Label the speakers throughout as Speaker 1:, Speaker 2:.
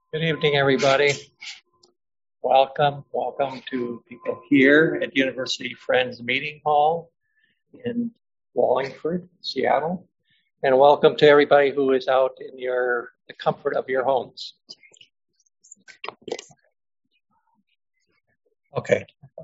Speaker 1: Good evening, everybody. Welcome to people here at University Friends Meeting Hall in Wallingford, Seattle. And welcome to everybody who is out in the comfort of your homes. Okay.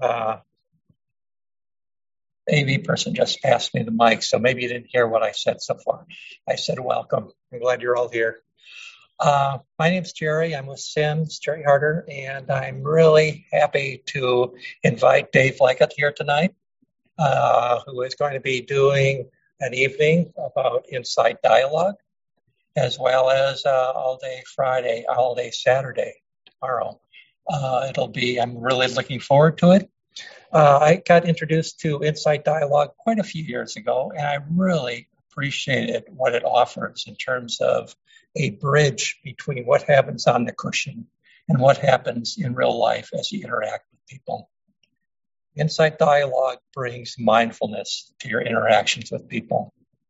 Speaker 1: AV person just passed me the mic, so maybe you didn't hear what I said so far. I said welcome. I'm glad you're all here. My name's Jerry. I'm with Sims, Jerry Harder, and I'm really happy to invite Dave Leggett here tonight, who is going to be doing an evening about Insight Dialogue, as well as all day Friday, all day Saturday tomorrow. I'm really looking forward to it. I got introduced to Insight Dialogue quite a few years ago, and I really appreciated what it offers in terms of a bridge between what happens on the cushion and what happens in real life as you interact with people. Insight Dialogue brings mindfulness to your interactions with people.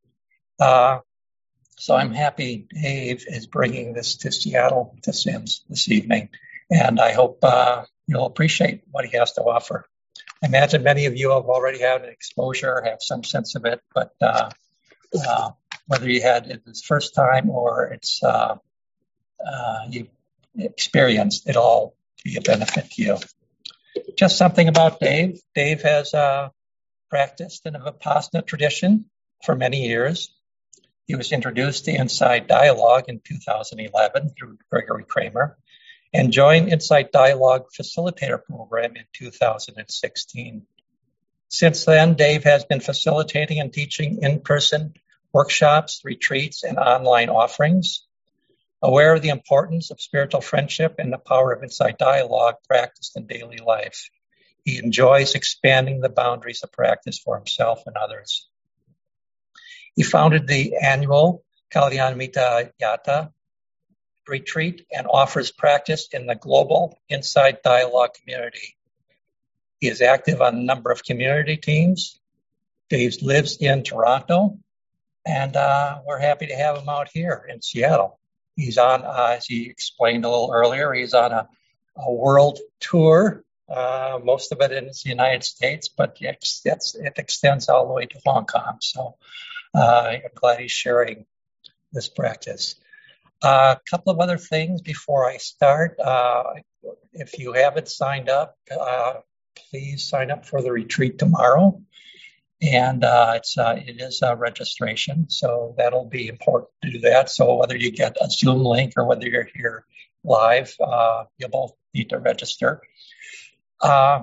Speaker 1: So I'm happy Dave is bringing this to Seattle, to Sims this evening, and I hope you'll appreciate what he has to offer. I imagine many of you have already had an exposure, have some sense of it, but whether you had it this first time or it's you experienced, it'll all be a benefit to you. Just something about Dave. Dave has practiced in a Vipassana tradition for many years. He was introduced to Insight Dialogue in 2011 through Gregory Kramer, and joined Insight Dialogue Facilitator Program in 2016. Since then, Dave has been facilitating and teaching in-person workshops, retreats, and online offerings. Aware of the importance of spiritual friendship and the power of Insight Dialogue practiced in daily life, he enjoys expanding the boundaries of practice for himself and others. He founded the annual Kalyanamitta Yata retreat and offers practice in the global Insight Dialogue community. He is active on a number of community teams. Dave lives in Toronto, and we're happy to have him out here in Seattle. He's on, as he explained a little earlier, he's on a world tour, most of it in the United States, but it extends all the way to Hong Kong. So I'm glad he's sharing this practice. A couple of other things before I start. If you haven't signed up, please sign up for the retreat tomorrow. And it is a registration, so that'll be important to do that. So whether you get a Zoom link or whether you're here live, you both need to register. I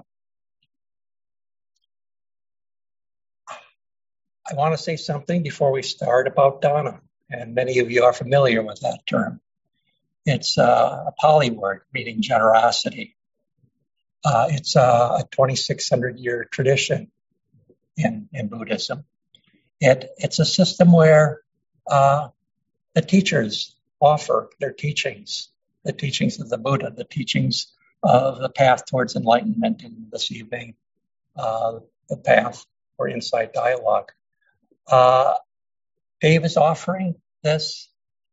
Speaker 1: want to say something before we start about Dana, and many of you are familiar with that term. It's a Pali word meaning generosity. It's a 2,600-year tradition in Buddhism. It's a system where the teachers offer their teachings, the teachings of the Buddha, the teachings of the path towards enlightenment, and this evening, the path for Insight Dialogue. Dave is offering this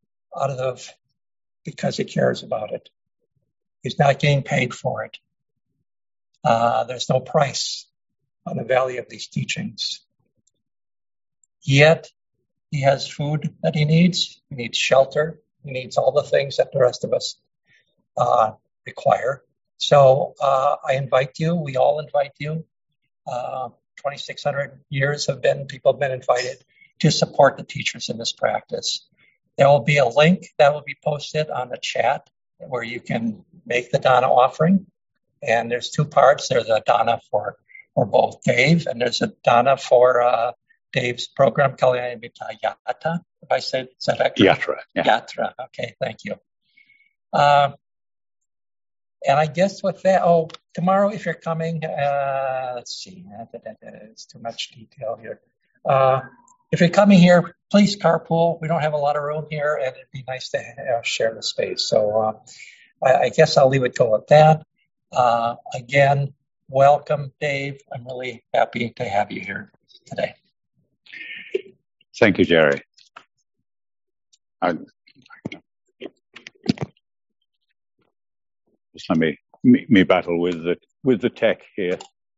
Speaker 1: because he cares about it. He's not getting paid for it. There's no price on the value of these teachings. Yet, he has food that he needs shelter, he needs all the things that the rest of us require. So I invite you, we all invite you, 2,600 years people have been invited to support the teachers in this practice. There will be a link that will be posted on the chat where you can make the Dana offering. And there's two parts. There's a Dana for both Dave, and there's a Dana for Dave's program, Kalyanamitta Yata. If I said that correctly?
Speaker 2: Yatra. Yeah.
Speaker 1: Yatra. Okay, thank you. And I guess with that, tomorrow if you're coming, let's see, it's too much detail here. If you're coming here, please carpool. We don't have a lot of room here, and it'd be nice to share the space. So I guess I'll leave it go at that. Again, welcome, Dave. I'm really happy to have you here today.
Speaker 2: Thank you, Jerry. Just let me battle with the tech here.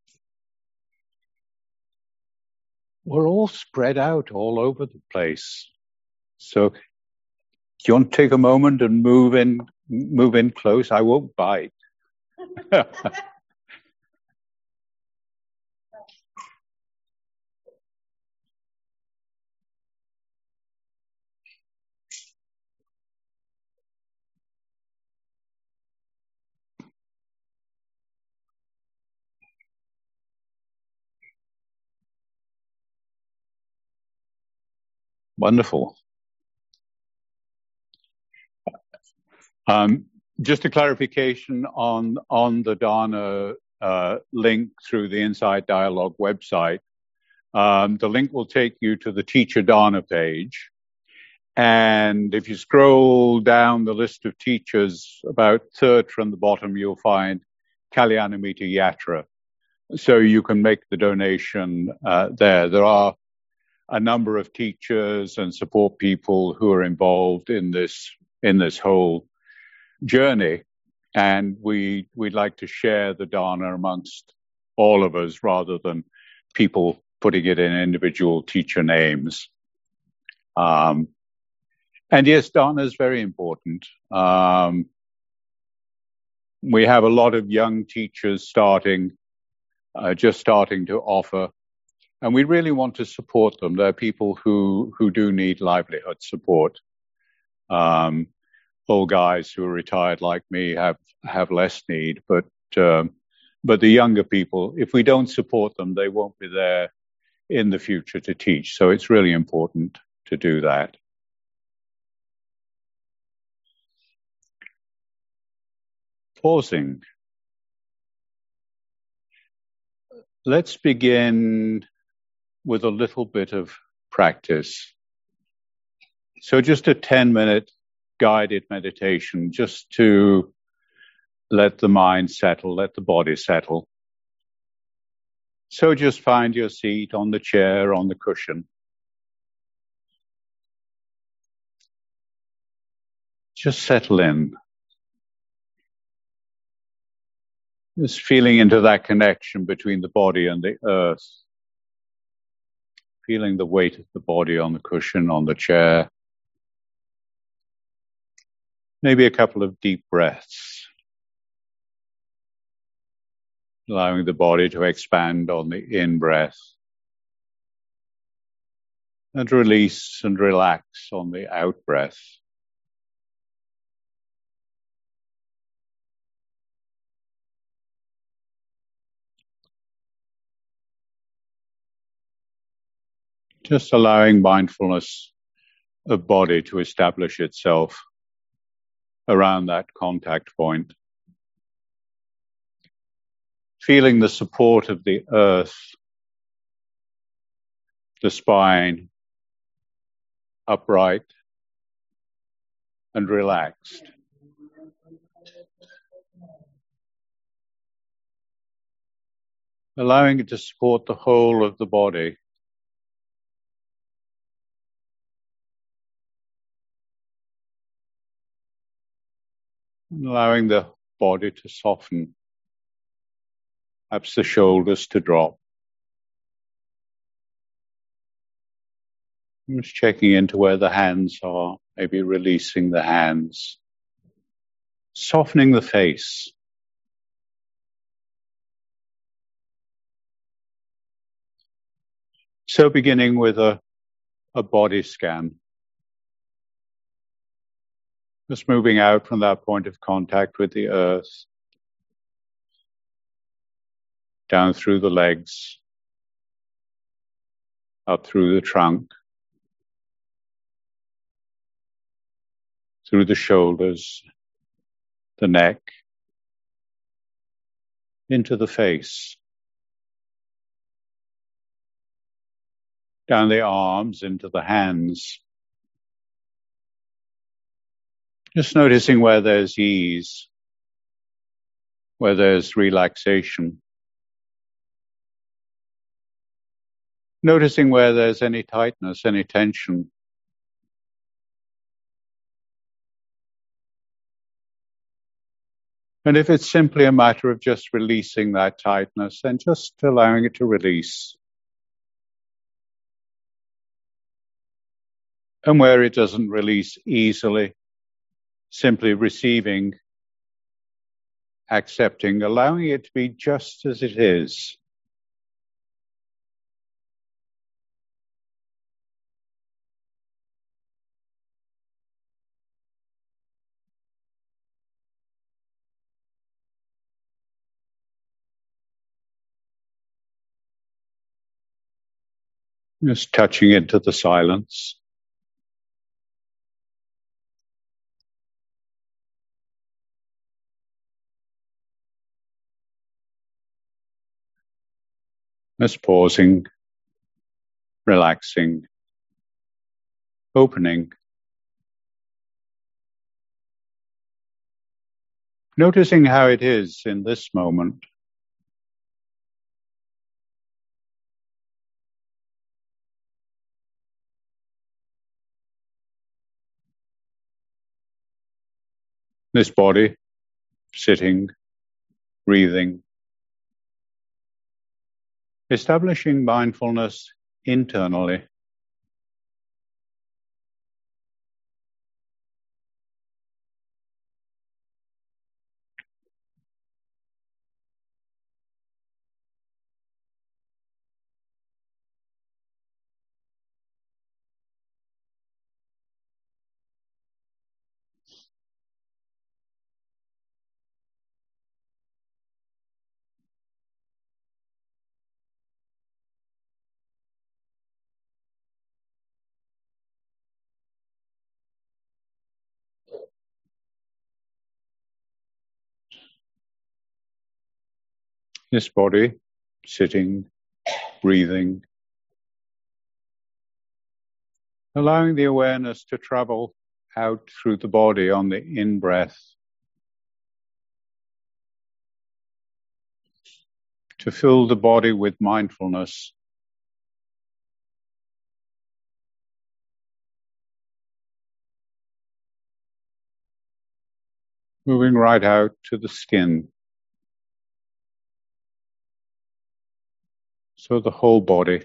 Speaker 2: We're all spread out all over the place. So do you want to take a moment and move in close? I won't bite. Wonderful. Just a clarification on the Dharna link through the Insight Dialogue website. The link will take you to the Teacher Dharna page. And if you scroll down the list of teachers, about third from the bottom, you'll find Kalyanamita Yatra. So you can make the donation there. There are a number of teachers and support people who are involved in this whole journey, and we'd like to share the Dharna amongst all of us rather than people putting it in individual teacher names. And yes, Dharna is very important. We have a lot of young teachers just starting to offer, and we really want to support them. There are people who do need livelihood support. Old guys who are retired like me have less need, but the younger people, if we don't support them, they won't be there in the future to teach. So it's really important to do that. Pausing. Let's begin with a little bit of practice. So just a 10-minute guided meditation, just to let the mind settle, let the body settle. So just find your seat on the chair, on the cushion. Just settle in. Just feeling into that connection between the body and the earth. Feeling the weight of the body on the cushion, on the chair. Maybe a couple of deep breaths. Allowing the body to expand on the in-breath. And release and relax on the out-breath. Just allowing mindfulness of body to establish itself around that contact point. Feeling the support of the earth, the spine, upright and relaxed. Allowing it to support the whole of the body. Allowing the body to soften, perhaps the shoulders to drop. Just checking into where the hands are, maybe releasing the hands. Softening the face. So beginning with a body scan. Just moving out from that point of contact with the earth. Down through the legs. Up through the trunk. Through the shoulders. The neck. Into the face. Down the arms, into the hands. Just noticing where there's ease, where there's relaxation. Noticing where there's any tightness, any tension. And if it's simply a matter of just releasing that tightness, then just allowing it to release. And where it doesn't release easily, simply receiving, accepting, allowing it to be just as it is. Just touching into the silence. Just pausing, relaxing, opening. Noticing how it is in this moment. This body, sitting, breathing. Establishing mindfulness internally. This body, sitting, breathing. Allowing the awareness to travel out through the body on the in-breath. To fill the body with mindfulness. Moving right out to the skin. So the whole body.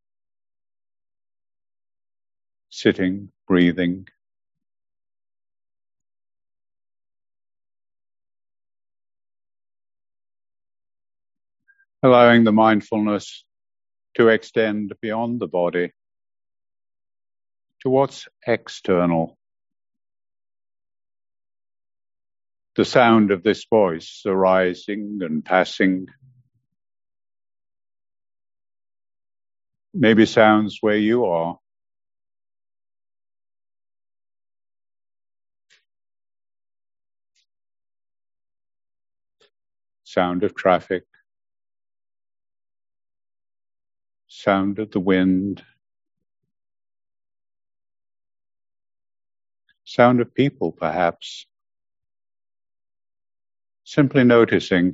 Speaker 2: Sitting, breathing. Allowing the mindfulness to extend beyond the body to what's external. The sound of this voice arising and passing. Maybe sounds where you are. Sound of traffic. Sound of the wind. Sound of people, perhaps. Simply noticing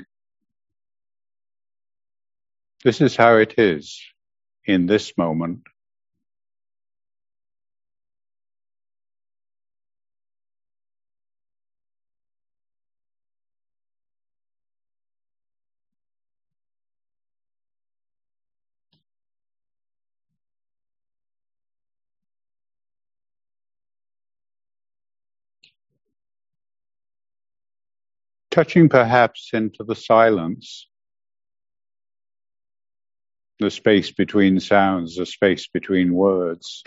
Speaker 2: this is how it is in this moment. Touching perhaps into the silence, the space between sounds, the space between words.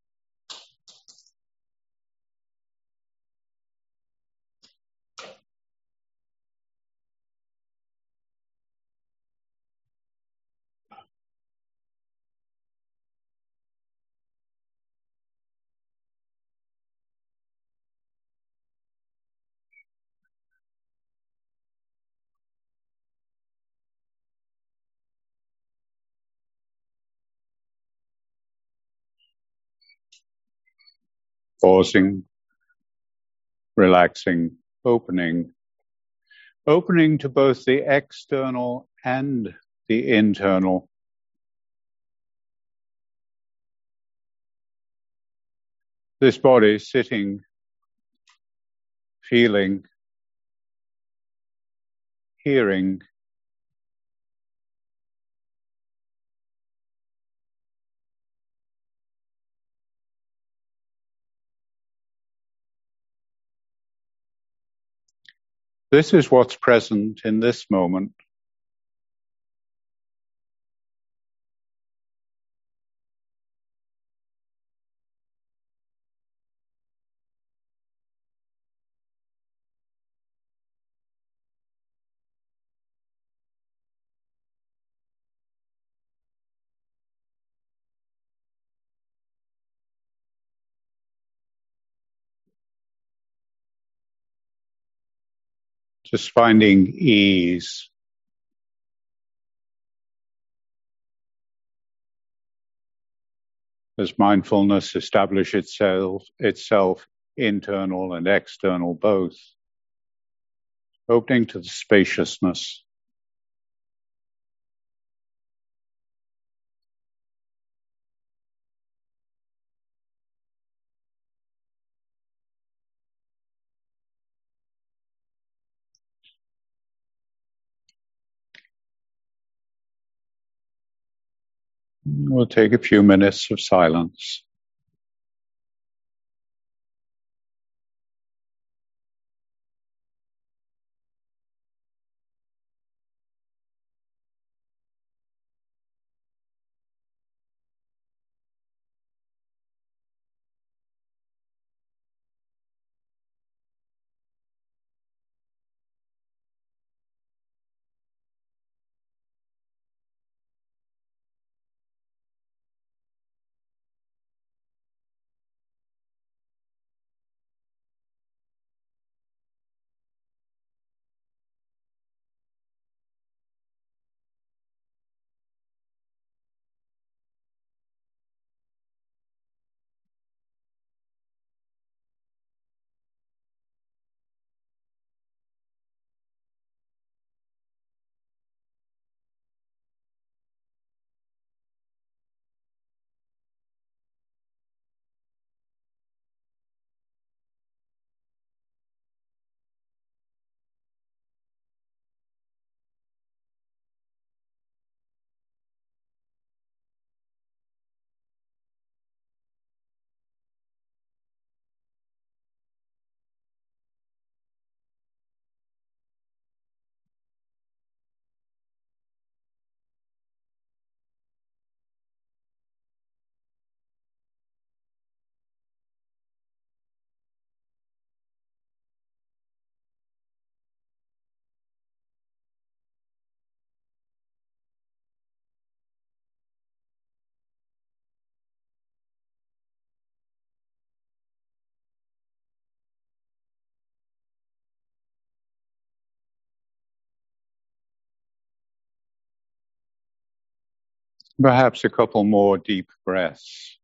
Speaker 2: Pausing, relaxing, opening. Opening to both the external and the internal. This body sitting, feeling, hearing. This is what's present in this moment. Just finding ease. As mindfulness establishes itself internal and external both, opening to the spaciousness. We'll take a few minutes of silence. Perhaps a couple more deep breaths.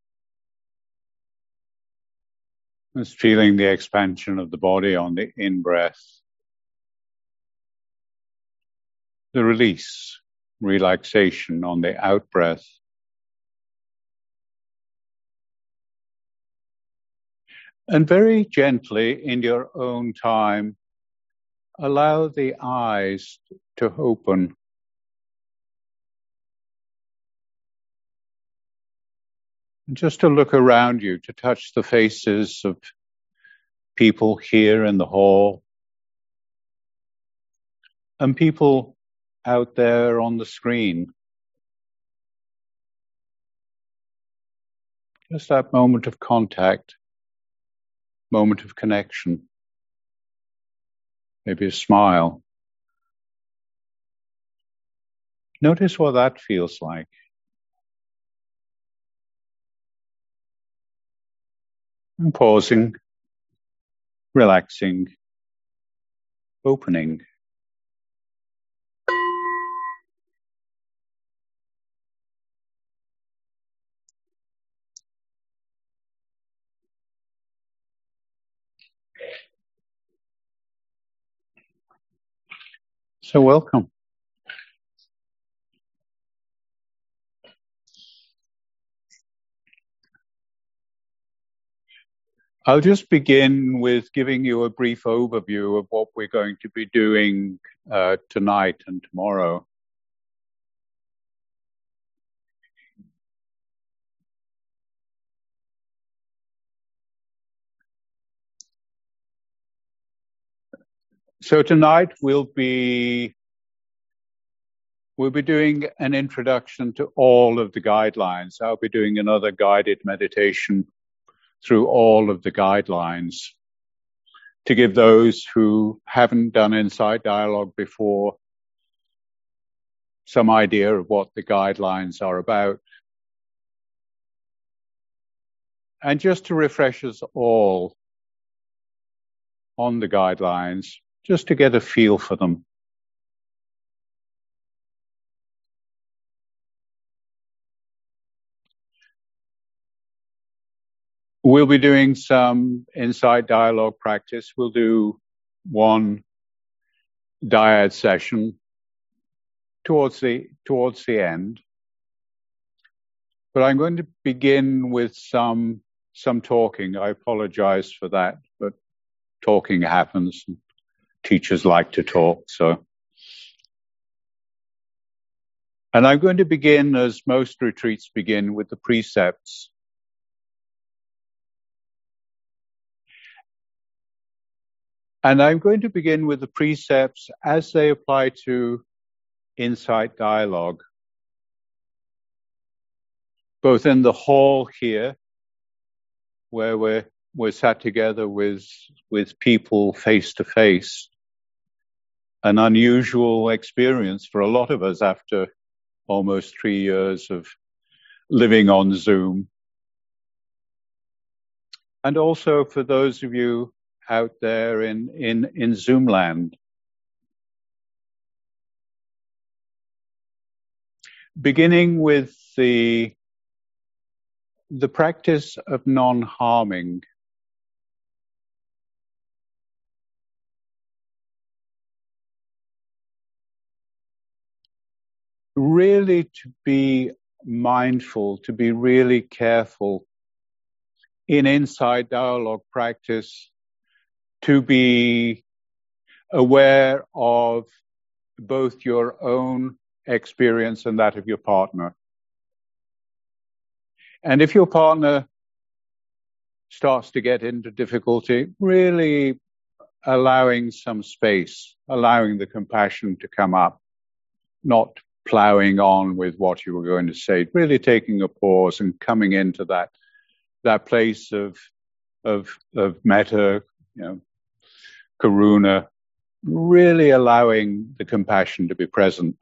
Speaker 2: Just feeling the expansion of the body on the in-breath. The release, relaxation on the out-breath. And very gently, in your own time, allow the eyes to open. And just to look around you, to touch the faces of people here in the hall and people out there on the screen. Just that moment of contact, moment of connection, maybe a smile. Notice what that feels like. And pausing, relaxing, opening. So welcome. I'll just begin with giving you a brief overview of what we're going to be doing tonight and tomorrow. So tonight we'll be doing an introduction to all of the guidelines. I'll be doing another guided meditation through all of the guidelines to give those who haven't done Insight Dialogue before some idea of what the guidelines are about. And just to refresh us all on the guidelines, just to get a feel for them. We'll be doing some Insight Dialogue practice. We'll do one dyad session towards the end. But I'm going to begin with some talking. I apologize for that, but talking happens. Teachers like to talk, so. And I'm going to begin, as most retreats begin, with the precepts. And I'm going to begin with the precepts as they apply to Insight Dialogue, both in the hall here, where we're sat together with people face to face, an unusual experience for a lot of us after almost 3 years of living on Zoom. And also for those of you out there in Zoom land. Beginning with the practice of non-harming. Really to be mindful, to be really careful in Insight Dialogue practice, to be aware of both your own experience and that of your partner. And if your partner starts to get into difficulty, really allowing some space, allowing the compassion to come up, not plowing on with what you were going to say, really taking a pause and coming into that place of metta, karuna, really allowing the compassion to be present.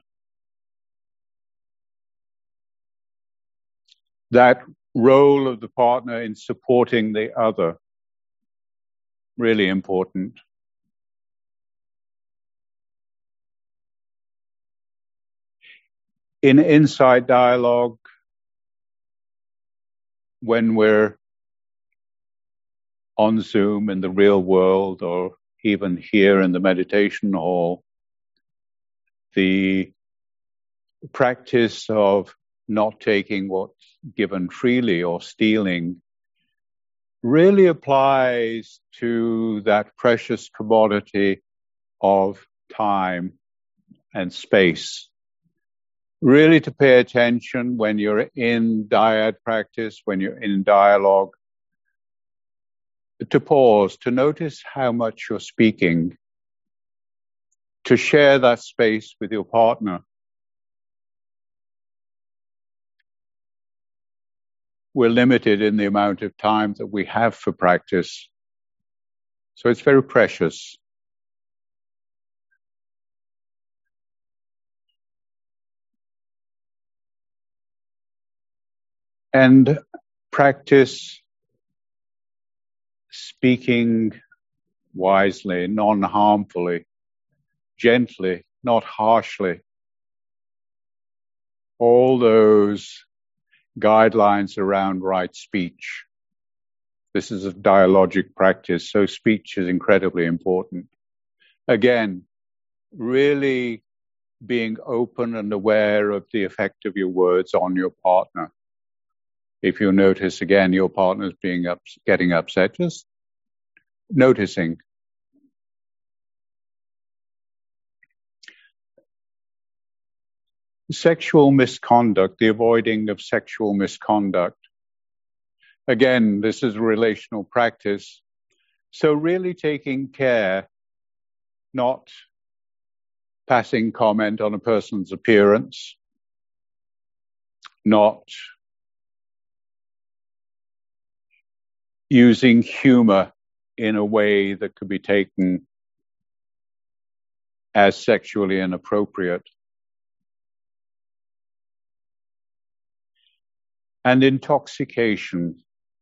Speaker 2: That role of the partner in supporting the other, really important. In Insight Dialogue, when we're on Zoom in the real world or even here in the meditation hall, the practice of not taking what's given freely or stealing really applies to that precious commodity of time and space. Really to pay attention when you're in dyad practice, when you're in dialogue, to pause, to notice how much you're speaking, to share that space with your partner. We're limited in the amount of time that we have for practice, so it's very precious. And practice speaking wisely, non-harmfully, gently, not harshly. All those guidelines around right speech. This is a dialogic practice, so speech is incredibly important. Again, really being open and aware of the effect of your words on your partner. If you notice, again, your partner's getting upset, just noticing. Sexual misconduct, the avoiding of sexual misconduct. Again, this is a relational practice. So really taking care, not passing comment on a person's appearance, not using humor in a way that could be taken as sexually inappropriate. And intoxication.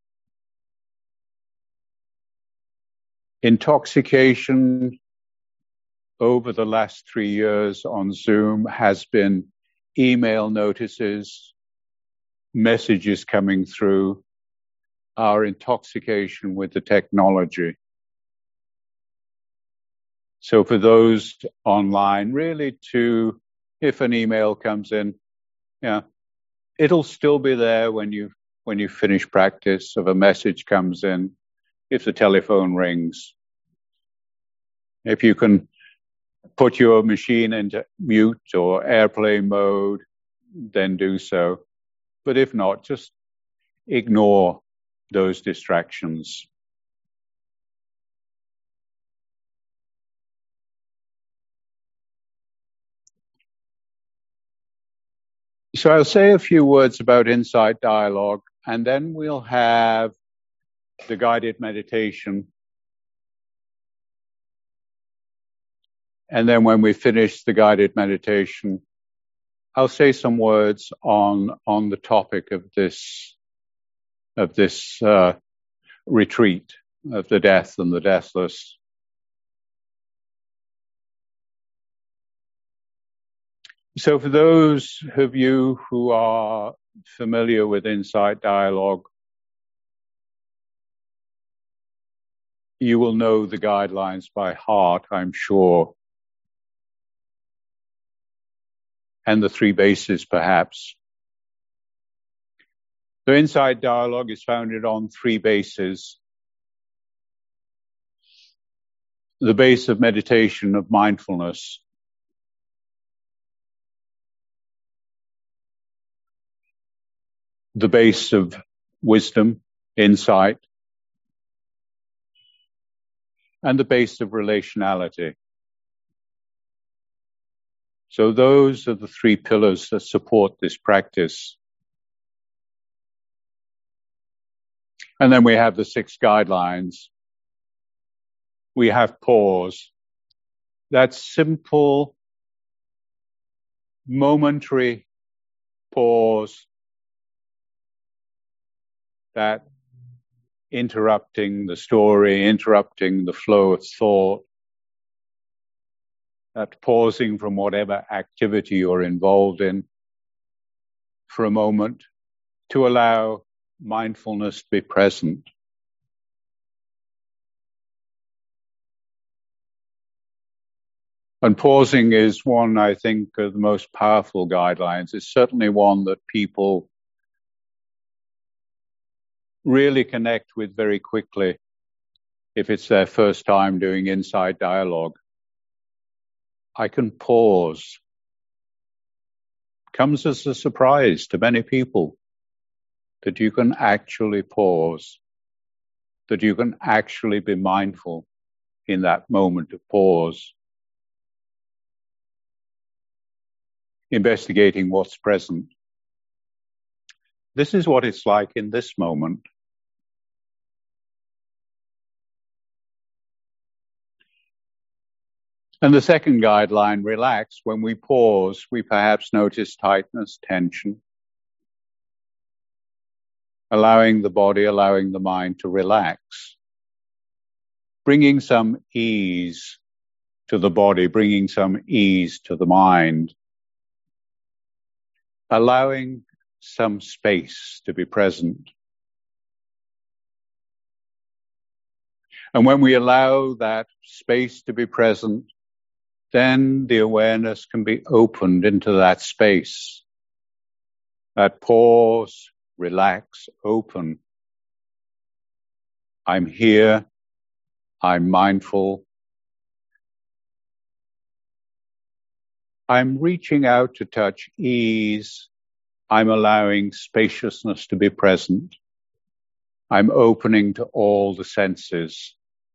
Speaker 2: Intoxication over the last 3 years on Zoom has been email notices, messages coming through, our intoxication with the technology. So for those online, really if an email comes in, it'll still be there when you finish practice. If a message comes in, if the telephone rings, if you can put your machine into mute or airplane mode, then do so. But if not, just ignore those distractions. So I'll say a few words about Insight Dialogue, and then we'll have the guided meditation. And then when we finish the guided meditation, I'll say some words on the topic of this retreat, of the death and the deathless. So for those of you who are familiar with Insight Dialogue, you will know the guidelines by heart, I'm sure. And the 3 bases, perhaps. The Insight Dialogue is founded on 3 bases. The base of meditation, of mindfulness. The base of wisdom, insight. And the base of relationality. So those are the 3 pillars that support this practice. And then we have the 6 guidelines. We have pause. That simple, momentary pause, that interrupting the story, interrupting the flow of thought, that pausing from whatever activity you're involved in for a moment to allow mindfulness to be present. And pausing is one, I think, of the most powerful guidelines. It's certainly one that people really connect with very quickly if it's their first time doing Insight Dialogue. I can pause. Comes as a surprise to many people that you can actually pause, that you can actually be mindful in that moment of pause, investigating what's present. This is what it's like in this moment. And the second guideline, relax. When we pause, we perhaps notice tightness, tension, allowing the body, allowing the mind to relax, bringing some ease to the body, bringing some ease to the mind, allowing some space to be present. And when we allow that space to be present, then the awareness can be opened into that space. That pause, relax, open. I'm here. I'm mindful. I'm reaching out to touch ease. I'm allowing spaciousness to be present. I'm opening to all the senses.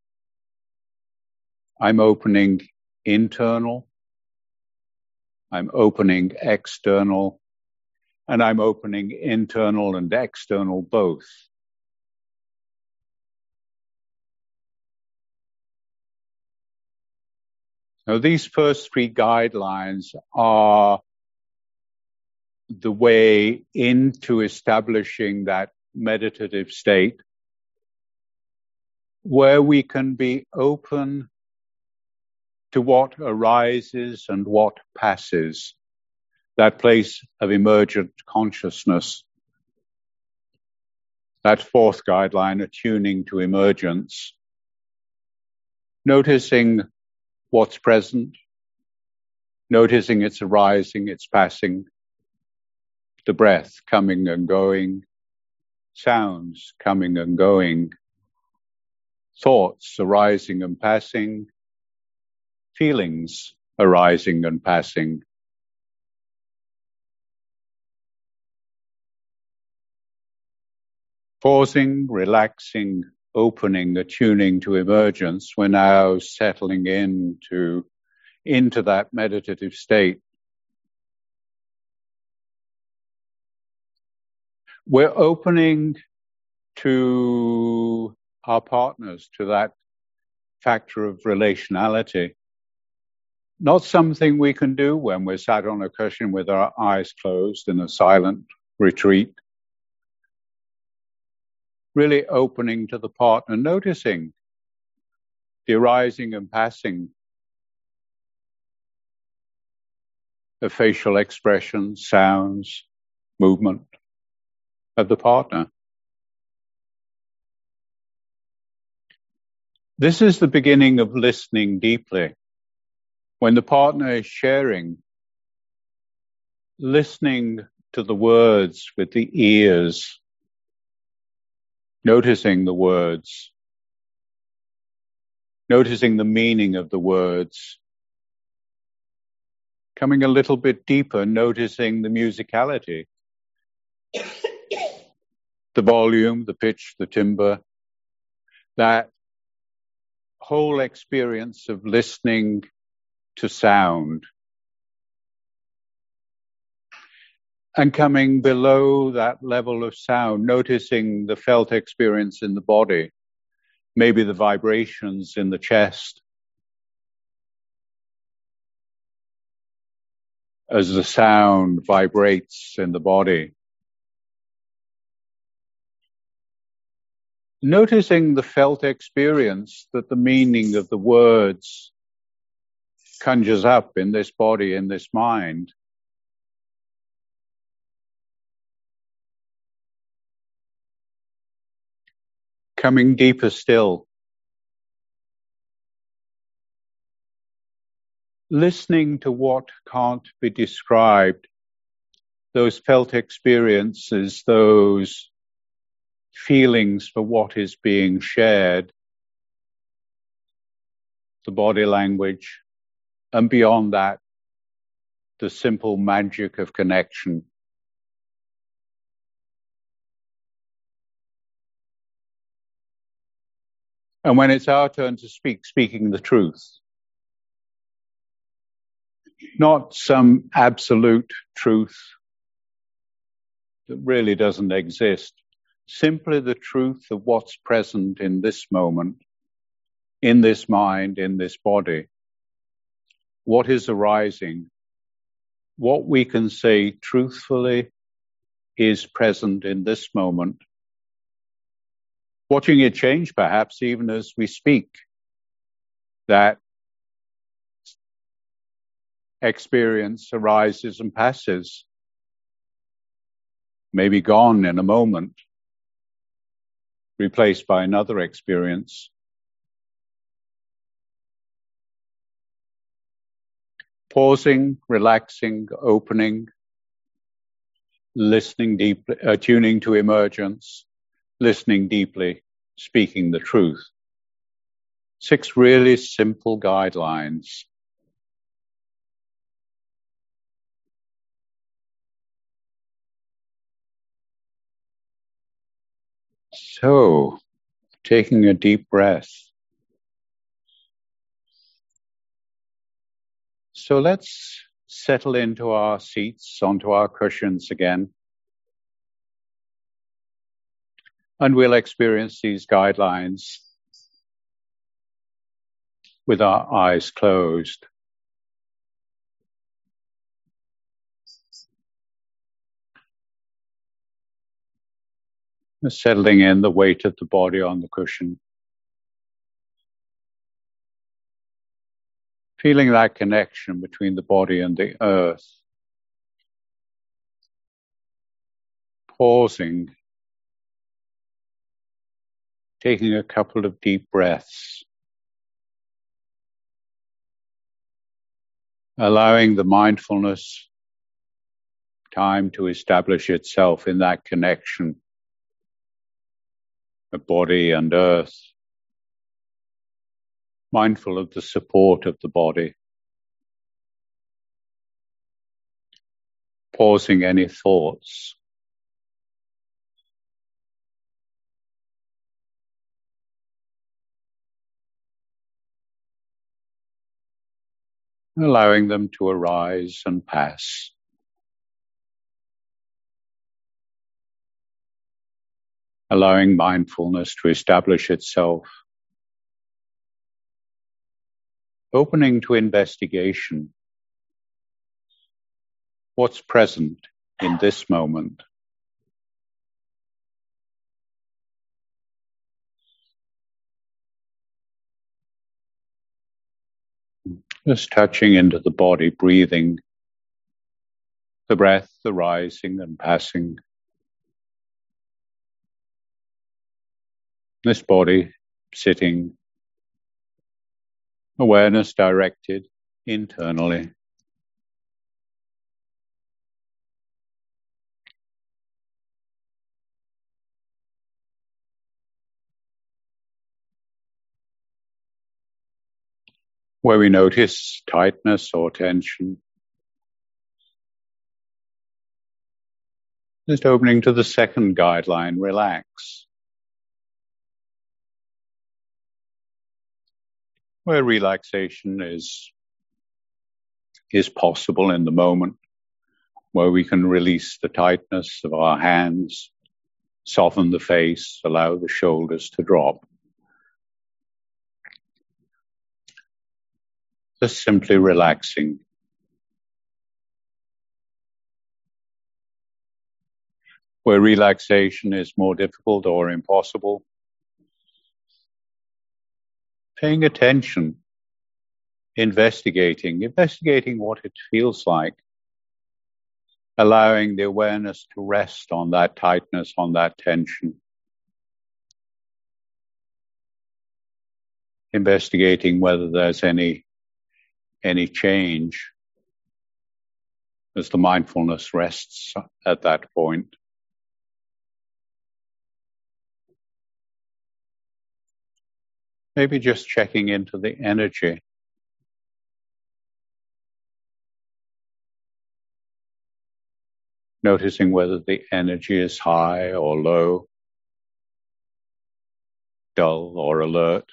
Speaker 2: I'm opening internal. I'm opening external. And I'm opening internal and external both. Now, these first three guidelines are the way into establishing that meditative state where we can be open to what arises and what passes, that place of emergent consciousness. That fourth guideline, attuning to emergence, noticing what's present, noticing its arising, its passing, the breath coming and going, sounds coming and going, thoughts arising and passing, feelings arising and passing. Pausing, relaxing, opening, attuning to emergence, we're now settling into that meditative state. We're opening to our partners, to that factor of relationality. Not something we can do when we're sat on a cushion with our eyes closed in a silent retreat. Really opening to the partner, noticing the arising and passing of facial expressions, sounds, movement of the partner. This is the beginning of listening deeply. When the partner is sharing, listening to the words with the ears, noticing the words, noticing the meaning of the words, coming a little bit deeper, noticing the musicality, the volume, the pitch, the timbre, that whole experience of listening to sound. And coming below that level of sound, noticing the felt experience in the body, maybe the vibrations in the chest, as the sound vibrates in the body. Noticing the felt experience that the meaning of the words conjures up in this body, in this mind. Coming deeper still. Listening to what can't be described, those felt experiences, those feelings for what is being shared, the body language, and beyond that, the simple magic of connection. And when it's our turn to speak, speaking the truth. Not some absolute truth that really doesn't exist. Simply the truth of what's present in this moment, in this mind, in this body. What is arising? What we can say truthfully is present in this moment. Watching it change, perhaps, even as we speak. That experience arises and passes, maybe gone in a moment, replaced by another experience. Pausing, relaxing, opening, listening deeply, attuning to emergence, listening deeply, speaking the truth. 6 really simple guidelines. So, taking a deep breath. So let's settle into our seats, onto our cushions again. And we'll experience these guidelines with our eyes closed. Settling in the weight of the body on the cushion. Feeling that connection between the body and the earth. Pausing. Taking a couple of deep breaths. Allowing the mindfulness time to establish itself in that connection of body and earth. Mindful of the support of the body. Pausing any thoughts. Allowing them to arise and pass. Allowing mindfulness to establish itself. Opening to investigation. What's present in this moment? Just touching into the body, breathing. The breath, the rising and passing. This body sitting. Awareness directed internally. Where we notice tightness or tension. Just opening to the second guideline, relax. Where relaxation is possible in the moment, where we can release the tightness of our hands, soften the face, allow the shoulders to drop. Just simply relaxing. Where relaxation is more difficult or impossible, paying attention, investigating what it feels like, allowing the awareness to rest on that tightness, on that tension. Investigating whether there's any change as the mindfulness rests at that point. Maybe just checking into the energy. Noticing whether the energy is high or low, dull or alert.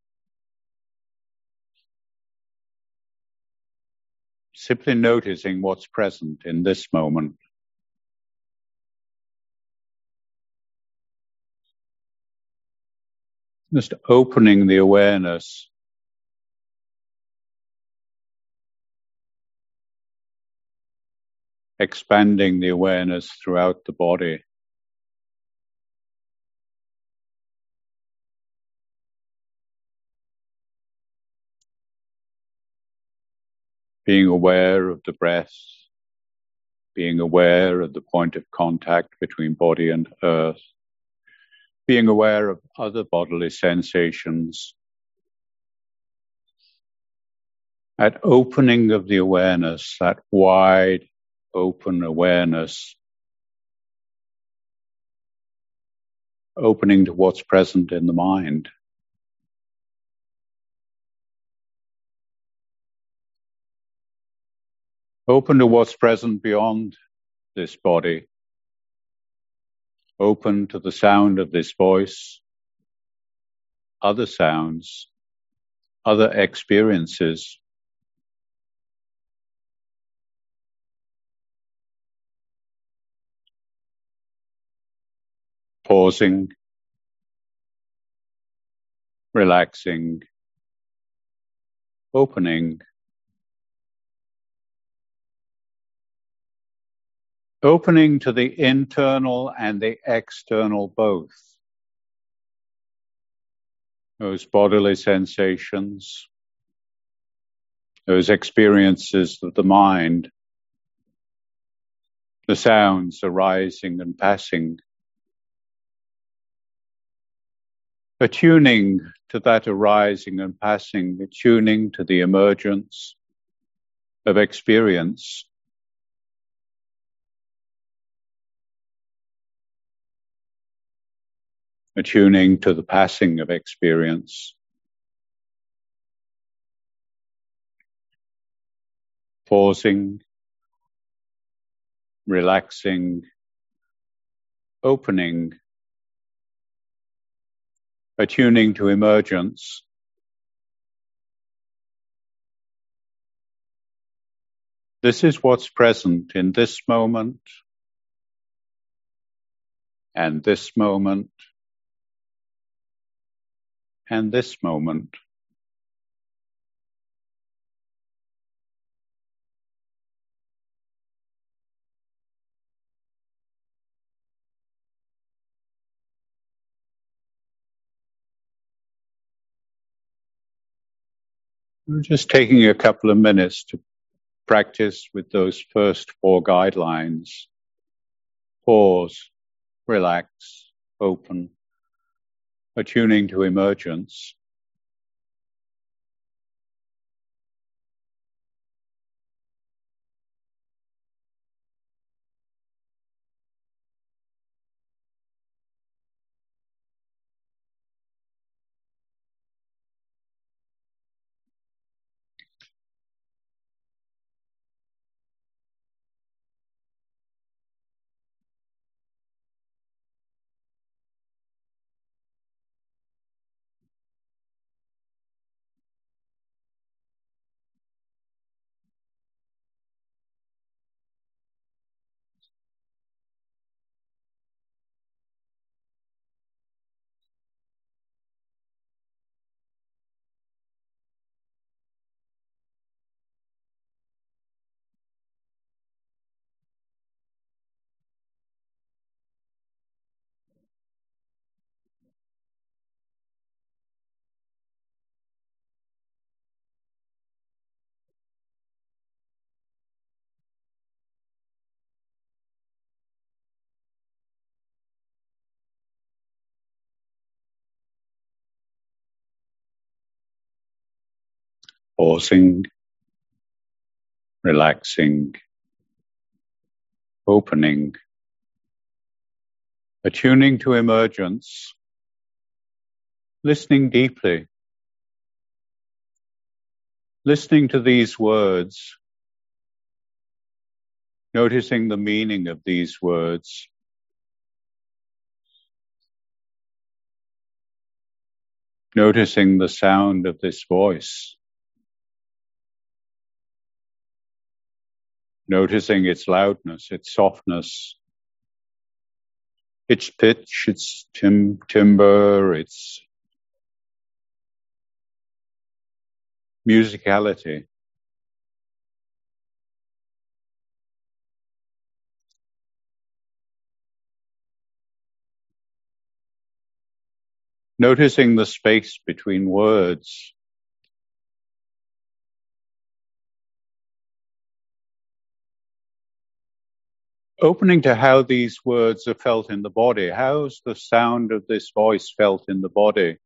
Speaker 2: Simply noticing what's present in this moment. Just opening the awareness. Expanding the awareness throughout the body. Being aware of the breath. Being aware of the point of contact between body and earth. Being aware of other bodily sensations. That opening of the awareness, that wide open awareness, opening to what's present in the mind. Open to what's present beyond this body. Open to the sound of this voice, other sounds, other experiences. Pausing, relaxing, opening. Opening to the internal and the external both. Those bodily sensations, those experiences of the mind, the sounds arising and passing. Attuning to that arising and passing, attuning to the emergence of experience. Attuning to the passing of experience. Pausing, relaxing, opening, attuning to emergence. This is what's present in this moment and this moment and this moment. We're just taking a couple of minutes to practice with those first 4 guidelines. Pause, relax, open, attuning to emergence. Pausing, relaxing, opening, attuning to emergence, listening deeply, listening to these words, noticing the meaning of these words, noticing the sound of this voice, noticing its loudness, its softness, its pitch, its timbre, its musicality. Noticing the space between words. Opening to how these words are felt in the body. How's the sound of this voice felt in the body?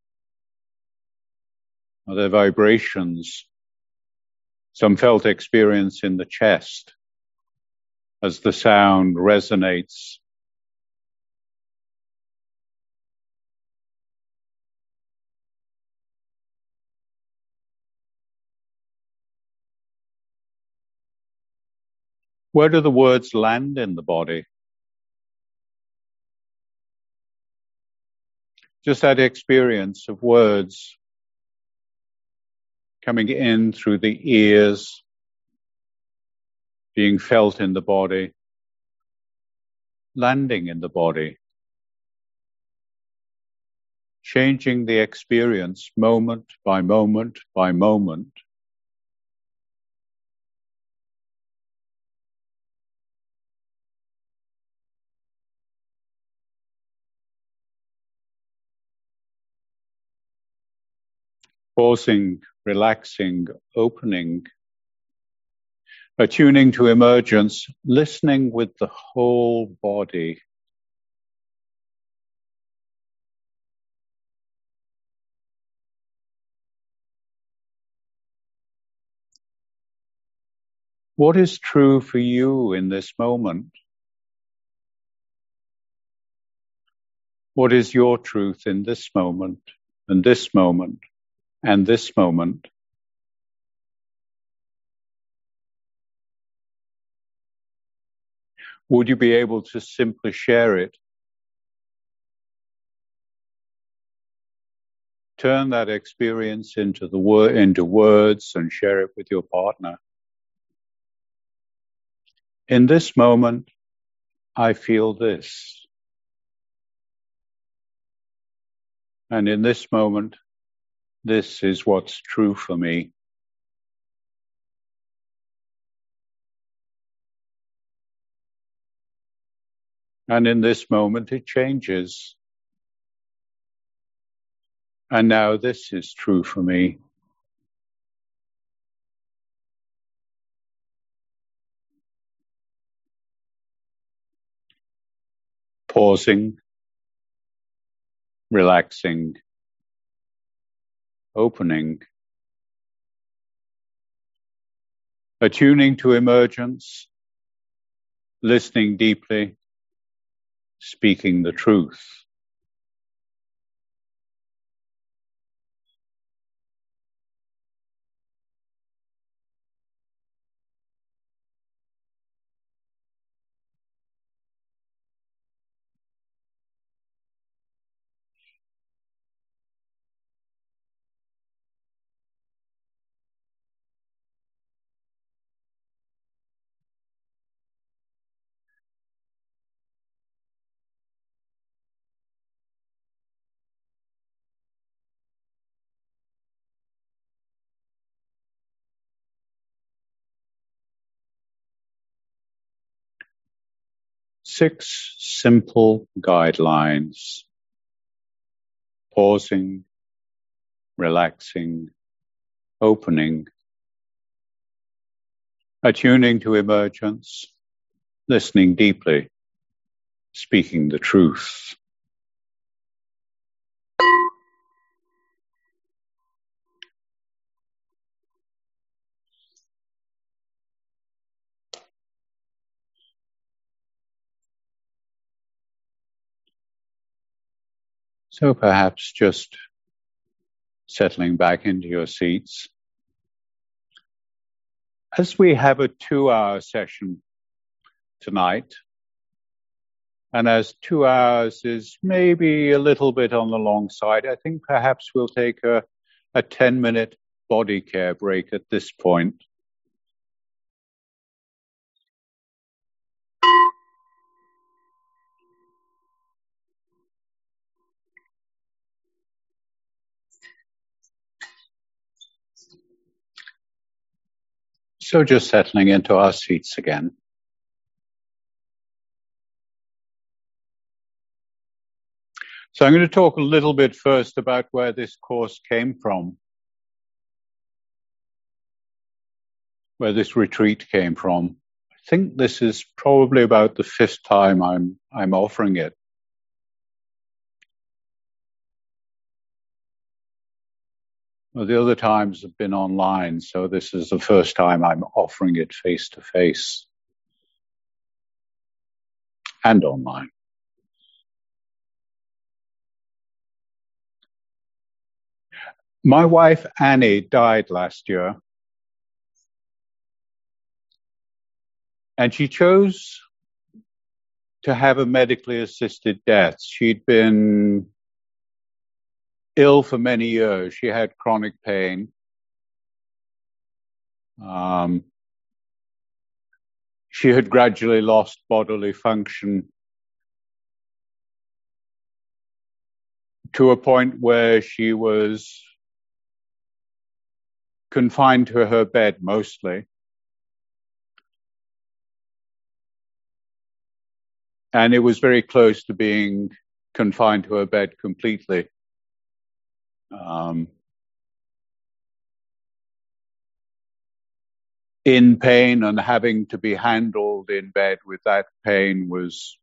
Speaker 2: Are there vibrations? Some felt experience in the chest as the sound resonates. Where do the words land in the body? Just that experience of words coming in through the ears, being felt in the body, landing in the body, changing the experience moment by moment by moment. Pausing, relaxing, opening, attuning to emergence, listening with the whole body. What is true for you in this moment? What is your truth in this moment, and this moment, and this moment? Would you be able to simply share it? Turn that experience into words and share it with your partner. In this moment, I feel this. And in this moment, this is what's true for me. And in this moment, it changes. And now this is true for me. Pausing, relaxing, opening, attuning to emergence, listening deeply, speaking the truth. Six simple guidelines. Pausing, relaxing, opening, attuning to emergence, listening deeply, speaking the truth. So perhaps just settling back into your seats. As we have a 2-hour session tonight, and as 2 hours is maybe a little bit on the long side, I think perhaps we'll take a 10-minute body care break at this point. So just settling into our seats again. So I'm going to talk a little bit first about where this course came from, where this retreat came from. I think this is probably about the 5th time I'm offering it. Well, the other times have been online, so this is the first time I'm offering it face to face and online. My wife, Annie, died last year. And she chose to have a medically assisted death. She'd been ill for many years. She had chronic pain. She had gradually lost bodily function to a point where she was confined to her bed mostly. And it was very close to being confined to her bed completely. In pain, and having to be handled in bed with that pain was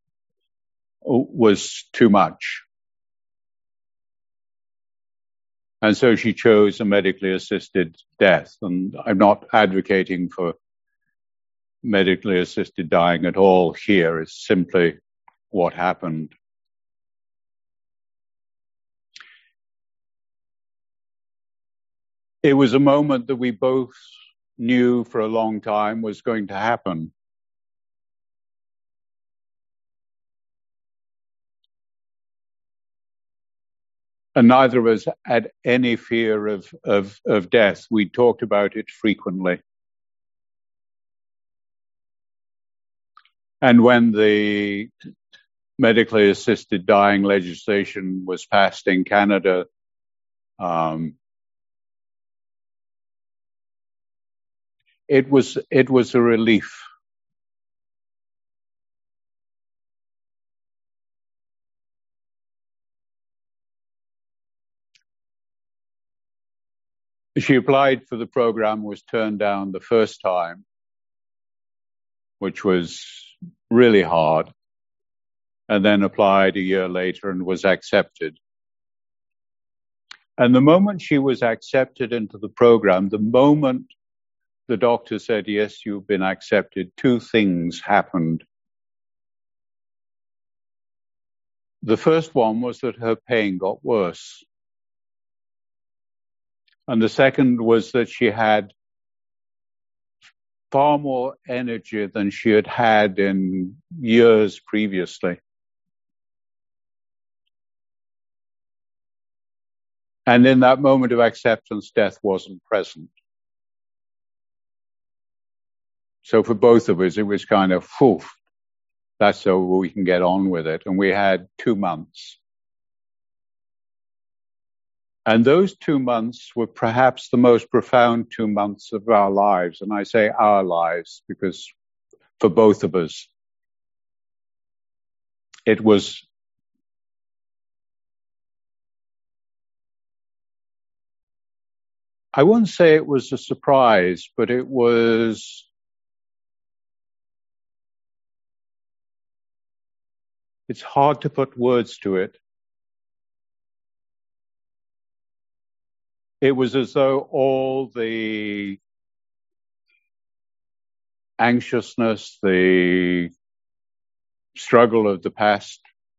Speaker 2: too much. And so she chose a medically assisted death. And I'm not advocating for medically assisted dying at all here. It's simply what happened. It was a moment that we both knew for a long time was going to happen. And neither of us had any fear of death. We talked about it frequently. And when the medically assisted dying legislation was passed in Canada, it was a relief. She applied for the program, was turned down the first time, which was really hard, and then applied a year later and was accepted. And the moment she was accepted into the program, the moment the doctor said, yes, you've been accepted, two things happened. The first one was that her pain got worse. And the second was that she had far more energy than she had had in years previously. And in that moment of acceptance, death wasn't present. So for both of us, it was kind of, phew, that's so we can get on with it. And we had 2 months. And those 2 months were perhaps the most profound 2 months of our lives. And I say our lives because for both of us, it was I wouldn't say it was a surprise, but it's hard to put words to it. It was as though all the anxiousness, the struggle of the past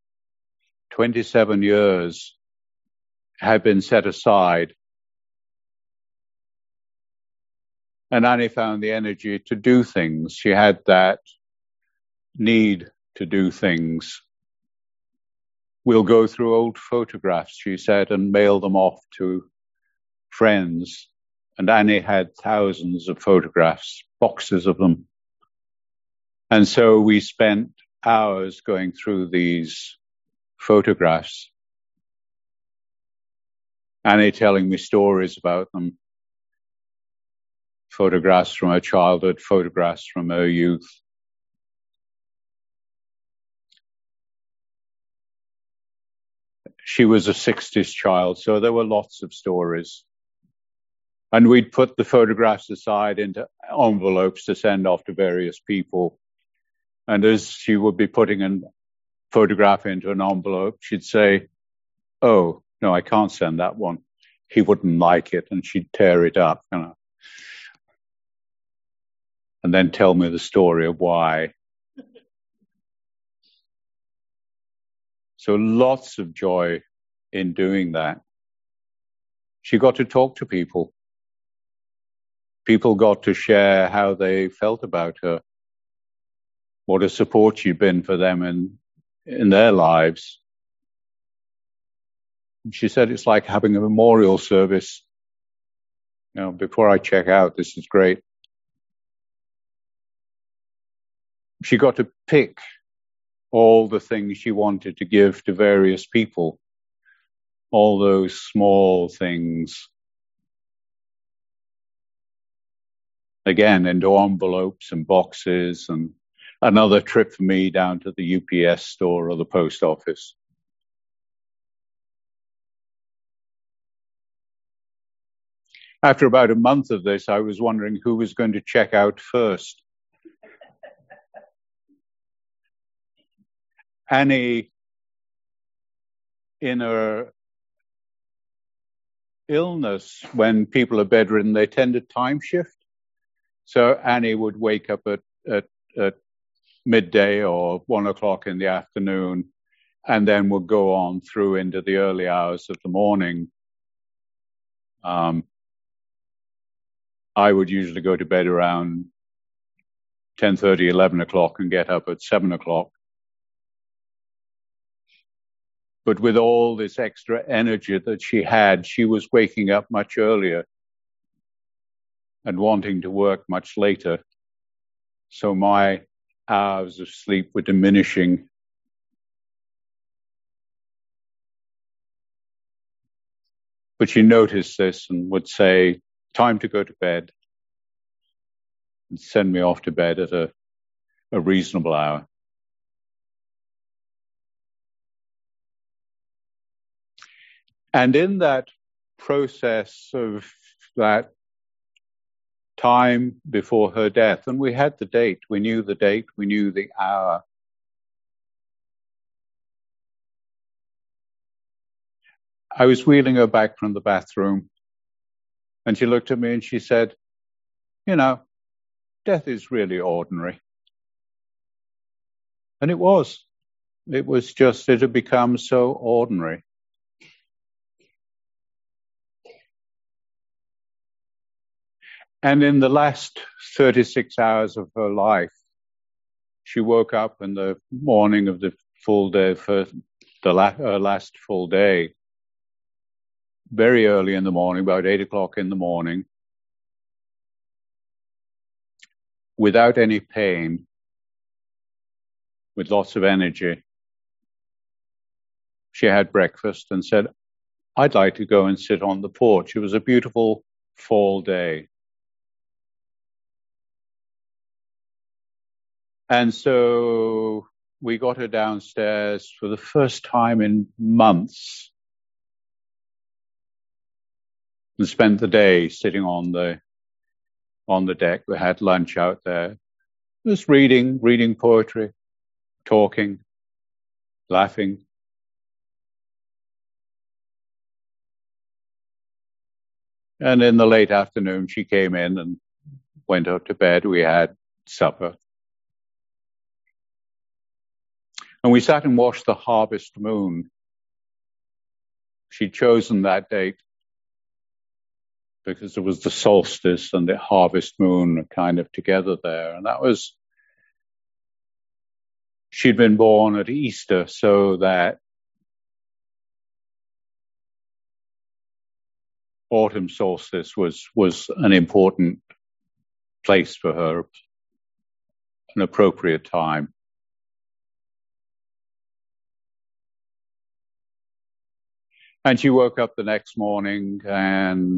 Speaker 2: 27 years had been set aside. And Annie found the energy to do things. She had that need to do things. We'll go through old photographs, she said, and mail them off to friends. And Annie had thousands of photographs, boxes of them. And so we spent hours going through these photographs. Annie telling me stories about them. Photographs from her childhood, photographs from her youth. She was a 60s child, so there were lots of stories. And we'd put the photographs aside into envelopes to send off to various people. And as she would be putting a photograph into an envelope, she'd say, oh, no, I can't send that one. He wouldn't like it. And she'd tear it up, and then tell me the story of why. So lots of joy in doing that. She got to talk to people. People got to share how they felt about her. what a support you've been for them in their lives. She said it's like having a memorial service. Before I check out, this is great. She got to pick all the things she wanted to give to various people, all those small things. Again, into envelopes and boxes, and another trip for me down to the UPS store or the post office. After about a month of this, I was wondering who was going to check out first. Annie, in her illness, when people are bedridden, they tend to time shift. So Annie would wake up at midday or 1 o'clock in the afternoon, and then would go on through into the early hours of the morning. I would usually go to bed around 10:30, 11 o'clock and get up at 7 o'clock. But with all this extra energy that she had, she was waking up much earlier and wanting to work much later. So my hours of sleep were diminishing. But she noticed this and would say, time to go to bed, and send me off to bed at a reasonable hour. And in that process of that time before her death, and we had the date, we knew the date, we knew the hour. I was wheeling her back from the bathroom, and she looked at me and she said, death is really ordinary. And it was. It was just, it had become so ordinary. And in the last 36 hours of her life, she woke up in the morning of the full day, last full day, very early in the morning, about 8 o'clock in the morning, without any pain, with lots of energy. She had breakfast and said, I'd like to go and sit on the porch. It was a beautiful fall day. And so we got her downstairs for the first time in months and spent the day sitting on the deck. We had lunch out there. Just reading poetry, talking, laughing. And in the late afternoon, she came in and went up to bed. We had supper. And we sat and watched the harvest moon. She'd chosen that date because it was the solstice and the harvest moon kind of together there. And that was, she'd been born at Easter, so that autumn solstice was an important place for her, an appropriate time. And she woke up the next morning and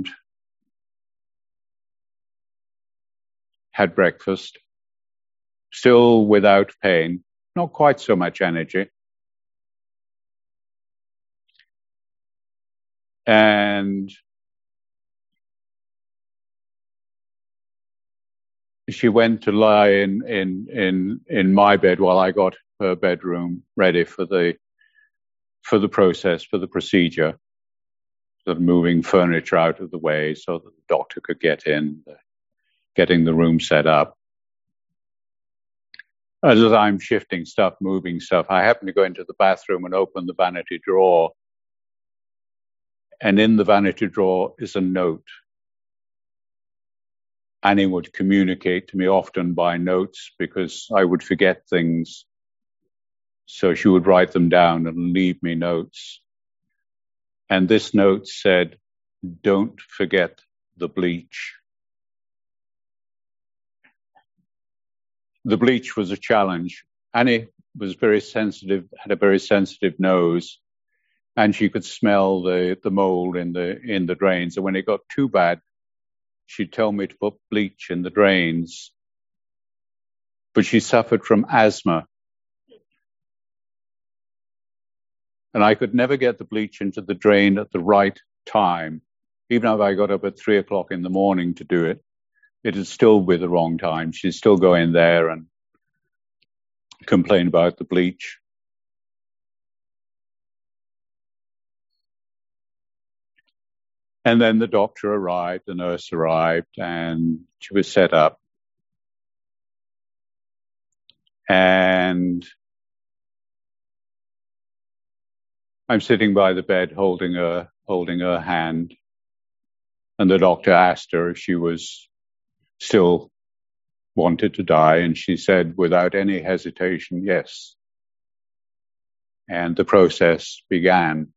Speaker 2: had breakfast, still without pain, not quite so much energy. And she went to lie in my bed while I got her bedroom ready for the process, for the procedure, sort of moving furniture out of the way so that the doctor could get in, getting the room set up. As I'm shifting stuff, moving stuff, I happen to go into the bathroom and open the vanity drawer. And in the vanity drawer is a note. Annie would communicate to me often by notes because I would forget things. So she would write them down and leave me notes. And this note said, "Don't forget the bleach." The bleach was a challenge. Annie was very sensitive, had a very sensitive nose, and she could smell the mold in the drains. And when it got too bad, she'd tell me to put bleach in the drains. But she suffered from asthma. And I could never get the bleach into the drain at the right time. Even if I got up at 3 o'clock in the morning to do it, it would still be the wrong time. She'd still go in there and complain about the bleach. And then the doctor arrived, the nurse arrived, and she was set up. And I'm sitting by the bed holding her hand. And the doctor asked her if she was still wanted to die. And she said, without any hesitation, yes. And the process began.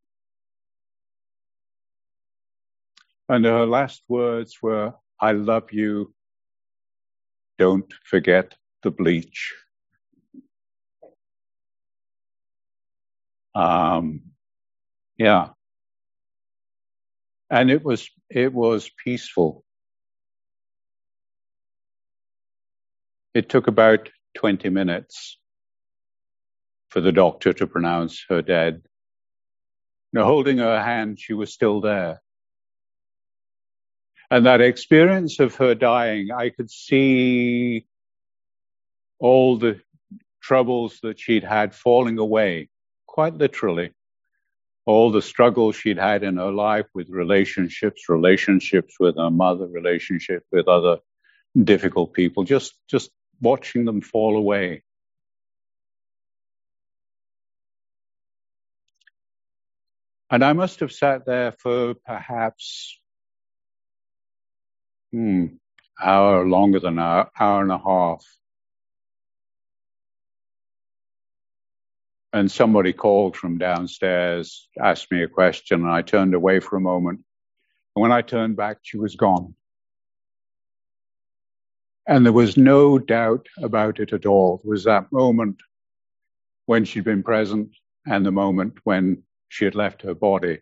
Speaker 2: And her last words were, "I love you. Don't forget the bleach." Yeah. And it was peaceful. It took about 20 minutes for the doctor to pronounce her dead. Now, holding her hand, she was still there. And that experience of her dying, I could see all the troubles that she'd had falling away, quite literally. All the struggles she'd had in her life with relationships with her mother, relationship with other difficult people, just watching them fall away. And I must have sat there for perhaps hour, longer than an hour and a half. And somebody called from downstairs, asked me a question, and I turned away for a moment. And when I turned back, she was gone. And there was no doubt about it at all. There was that moment when she'd been present and the moment when she had left her body.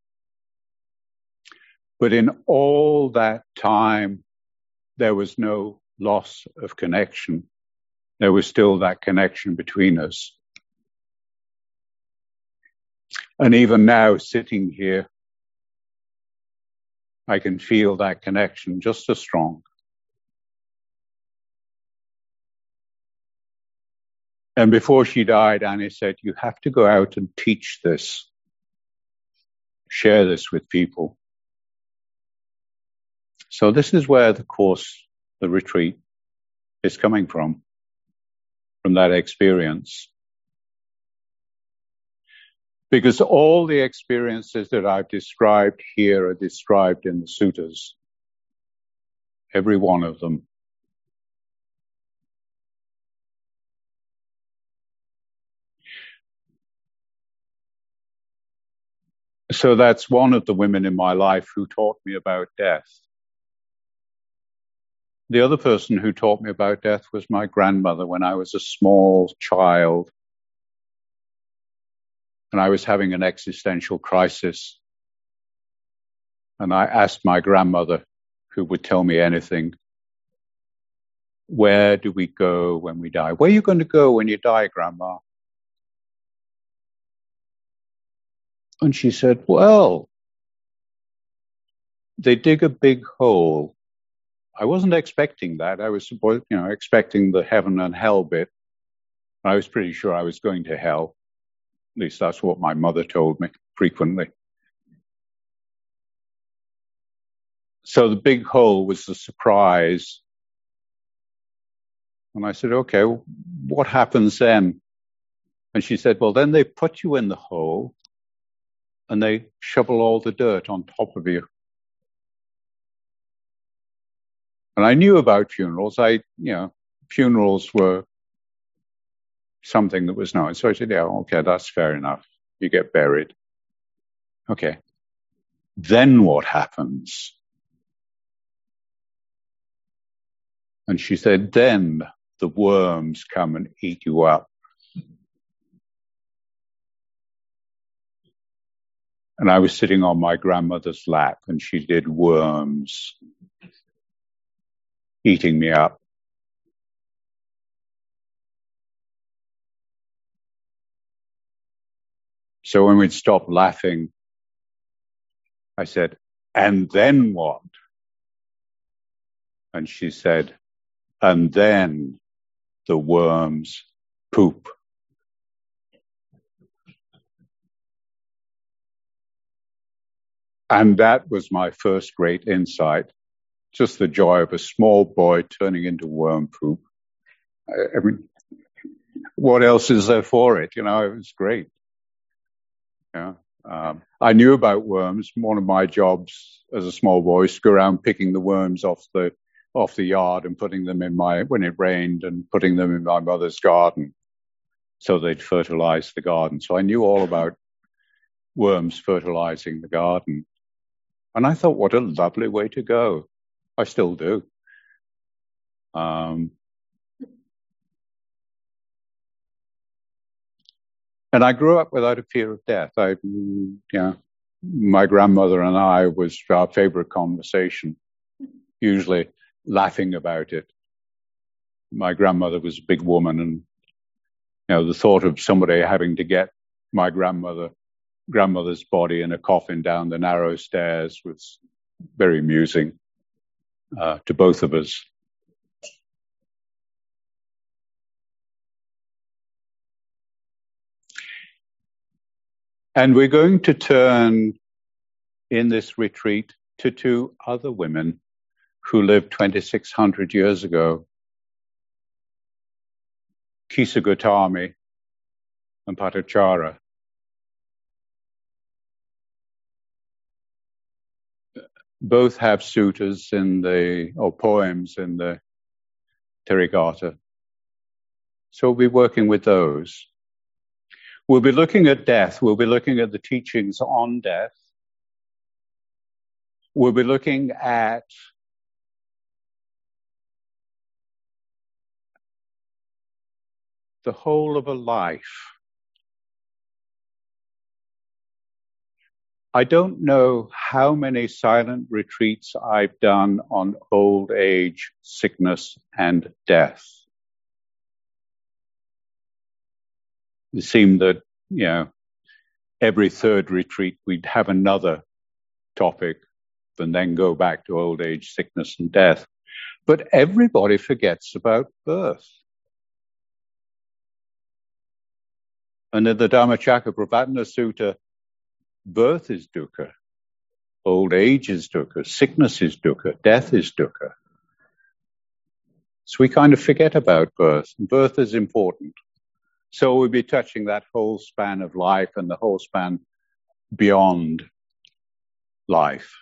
Speaker 2: But in all that time, there was no loss of connection. There was still that connection between us. And even now, sitting here, I can feel that connection just as strong. And before she died, Annie said, "You have to go out and teach this. Share this with people." So this is where the course, the retreat, is coming from that experience. Because all the experiences that I've described here are described in the suttas. Every one of them. So that's one of the women in my life who taught me about death. The other person who taught me about death was my grandmother when I was a small child. And I was having an existential crisis. And I asked my grandmother, who would tell me anything, "Where do we go when we die? Where are you going to go when you die, Grandma?" And she said, "Well, they dig a big hole." I wasn't expecting that. I was, expecting the heaven and hell bit. I was pretty sure I was going to hell. At least that's what my mother told me frequently. So the big hole was the surprise. And I said, "Okay, what happens then?" And she said, "Well, then they put you in the hole and they shovel all the dirt on top of you." And I knew about funerals. Funerals were something that was known. So I said, yeah, okay, that's fair enough. You get buried. Okay. Then what happens? And she said, then the worms come and eat you up. And I was sitting on my grandmother's lap, and she did worms eating me up. So when we'd stopped laughing, I said, and then what? And she said, and then the worms poop. And that was my first great insight. Just the joy of a small boy turning into worm poop. I mean, what else is there for it? It was great. Yeah. I knew about worms. One of my jobs as a small boy was to go around picking the worms off the yard and putting them when it rained, and putting them in my mother's garden so they'd fertilize the garden. So I knew all about worms fertilizing the garden. And I thought, what a lovely way to go. I still do. And I grew up without a fear of death. My grandmother and I was our favorite conversation, usually laughing about it. My grandmother was a big woman, and the thought of somebody having to get my grandmother's body in a coffin down the narrow stairs was very amusing to both of us. And we're going to turn in this retreat to two other women who lived 2,600 years ago, Kisa Gotami and Patachara. Both have suttas or poems in the Therigatha. So we'll be working with those. We'll be looking at death. We'll be looking at the teachings on death. We'll be looking at the whole of a life. I don't know how many silent retreats I've done on old age, sickness, and death. It seemed that, every third retreat we'd have another topic and then go back to old age, sickness, and death. But everybody forgets about birth. And in the Dhammacakkappavattana Sutta, birth is dukkha, old age is dukkha, sickness is dukkha, death is dukkha. So we kind of forget about birth, and birth is important. So we'll be touching that whole span of life and the whole span beyond life.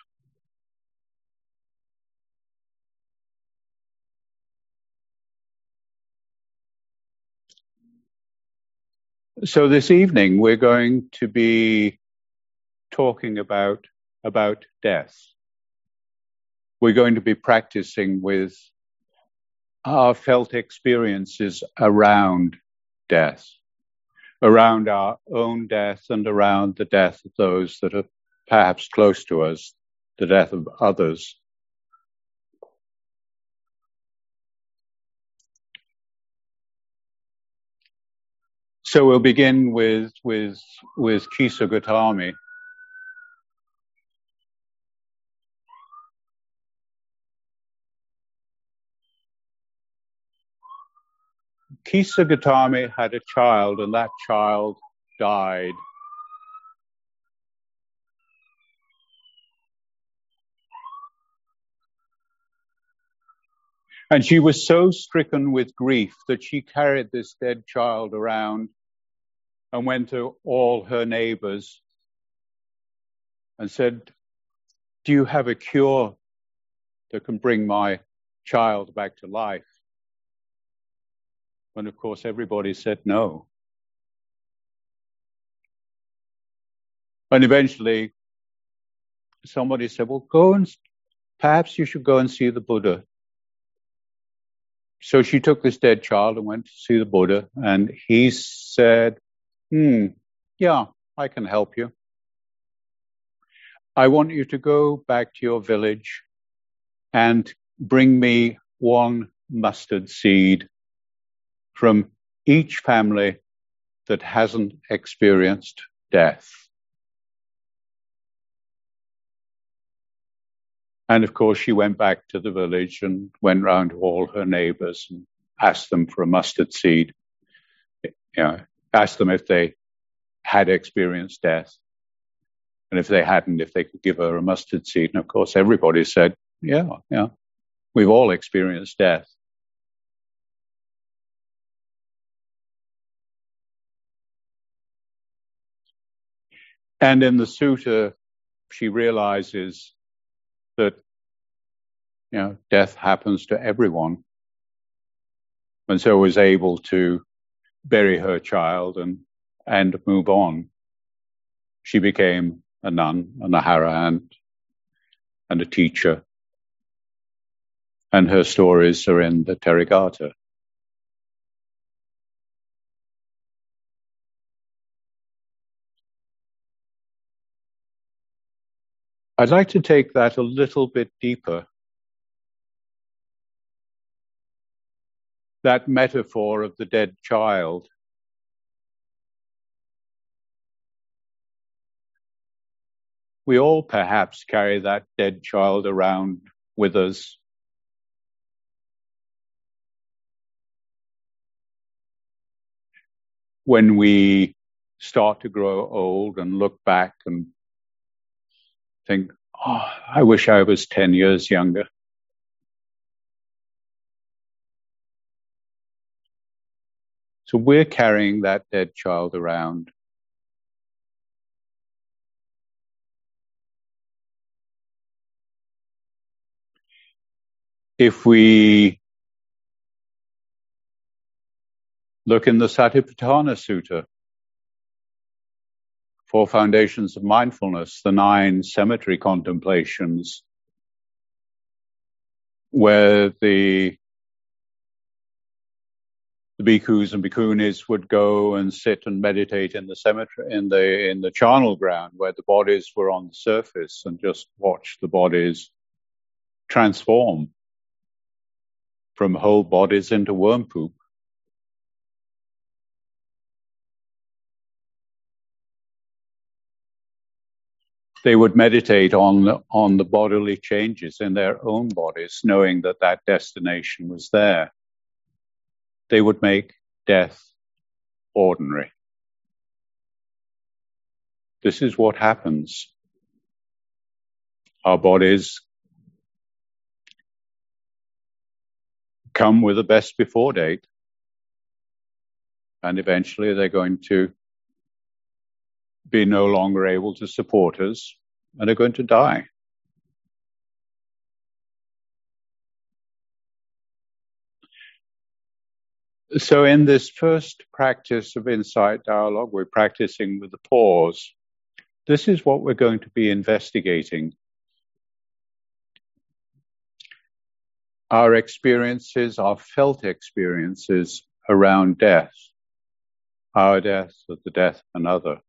Speaker 2: So this evening we're going to be talking about death. We're going to be practicing with our felt experiences around death, around our own death and around the death of those that are perhaps close to us, the death of others. So we'll begin with Kisa Gotami. Kisa Gotami had a child, and that child died. And she was so stricken with grief that she carried this dead child around and went to all her neighbors and said, "Do you have a cure that can bring my child back to life? And of course, everybody said no. And eventually, somebody said, well, perhaps you should go and see the Buddha. So she took this dead child and went to see the Buddha, and he said, yeah, I can help you. I want you to go back to your village and bring me one mustard seed from each family that hasn't experienced death. And of course, she went back to the village and went round to all her neighbors and asked them for a mustard seed. Asked them if they had experienced death. And if they hadn't, if they could give her a mustard seed. And of course, everybody said, yeah, we've all experienced death. And in the sutta, she realizes that, death happens to everyone. And so was able to bury her child and move on. She became a nun, an arahant, and a teacher. And her stories are in the Therigatha. I'd like to take that a little bit deeper. That metaphor of the dead child. We all perhaps carry that dead child around with us. When we start to grow old and look back and think, I wish I was 10 years younger. So we're carrying that dead child around. If we look in the Satipatthana Sutta, 4 foundations of mindfulness, the 9 cemetery contemplations, where the bhikkhus and bhikkhunis would go and sit and meditate in the cemetery, in the charnel ground, where the bodies were on the surface, and just watch the bodies transform from whole bodies into worm poop. They would meditate on the bodily changes in their own bodies, knowing that that destination was there. They would make death ordinary. This is what happens. Our bodies come with a best before date, and eventually they're going to be no longer able to support us and are going to die. So in this first practice of insight dialogue, we're practicing with the pause. This is what we're going to be investigating. Our experiences, our felt experiences around death, our death, or the death of another.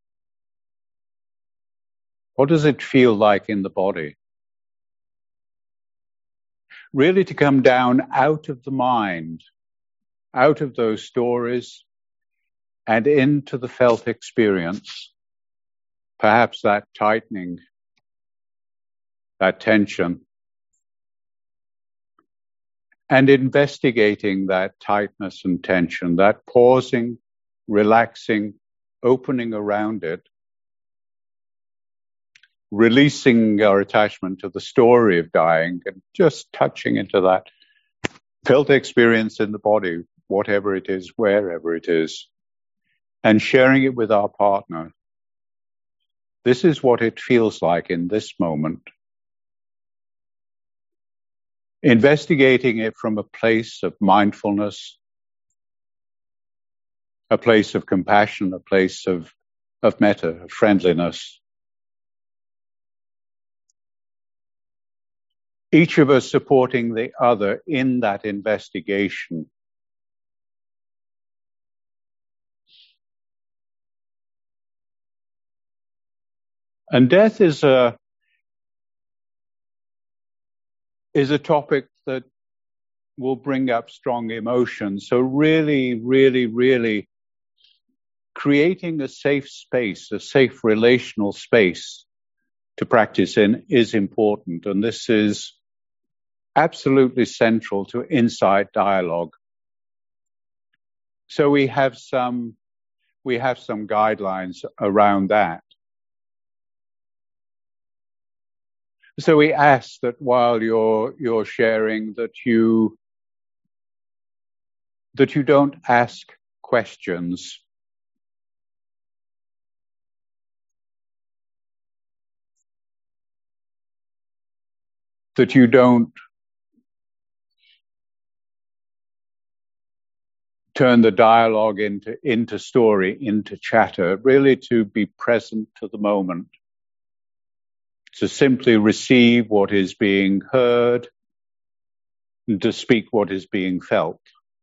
Speaker 2: What does it feel like in the body? Really to come down out of the mind, out of those stories, and into the felt experience. Perhaps that tightening, that tension, and investigating that tightness and tension, that pausing, relaxing, opening around it, releasing our attachment to the story of dying and just touching into that felt experience in the body, whatever it is, wherever it is, and sharing it with our partner. This is what it feels like in this moment. investigating it from a place of mindfulness, a place of compassion, a place of metta, of friendliness. Each of us supporting the other in that investigation. And death is a topic that will bring up strong emotions. So really, really, really creating a safe space, a safe relational space to practice in is important. And this is absolutely central to insight dialogue. So we have some guidelines around that. So we ask that while you're sharing that you don't ask questions. That you don't turn the dialogue into story, into chatter, really to be present to the moment. To simply receive what is being heard and to speak what is being felt.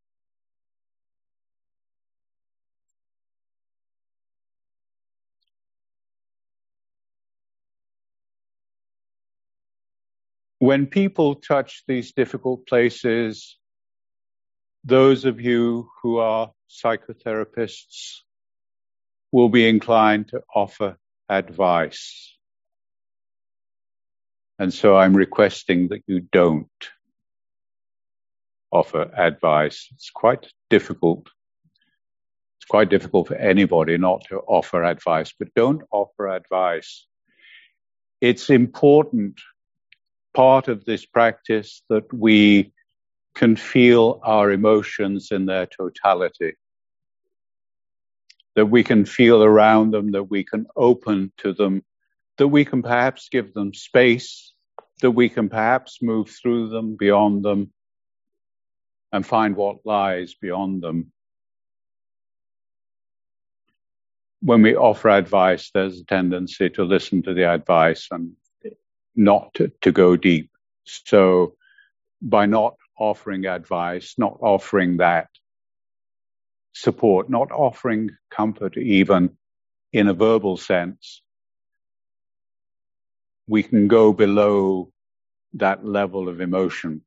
Speaker 2: When people touch these difficult places, those of you who are psychotherapists will be inclined to offer advice. And so I'm requesting that you don't offer advice. It's quite difficult. It's quite difficult for anybody not to offer advice, but don't offer advice. It's important part of this practice that we can feel our emotions in their totality, that we can feel around them, that we can open to them, that we can perhaps give them space, that we can perhaps move through them, beyond them, and find what lies beyond them. When we offer advice, there's a tendency to listen to the advice and not to go deep. So by not offering advice, not offering that support, not offering comfort even in a verbal sense, we can go below that level of emotion.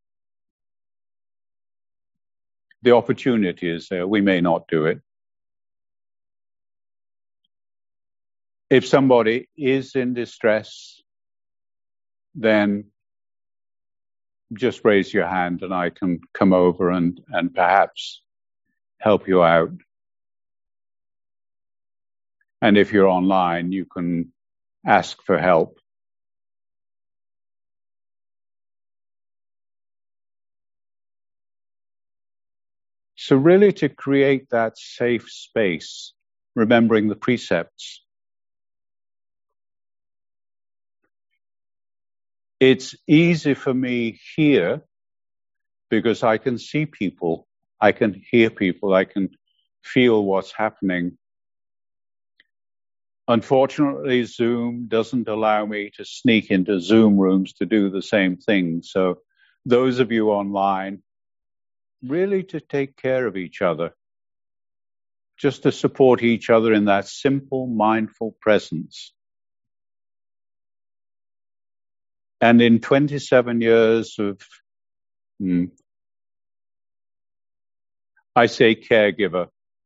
Speaker 2: The opportunity is there. We may not do it. If somebody is in distress, then just raise your hand and I can come over and perhaps help you out. And if you're online, you can ask for help. So really to create that safe space, remembering the precepts. It's easy for me here because I can see people, I can hear people, I can feel what's happening. Unfortunately, Zoom doesn't allow me to sneak into Zoom rooms to do the same thing. So those of you online, really to take care of each other, just to support each other in that simple, mindful presence. And in 27 years of, I say caregiver,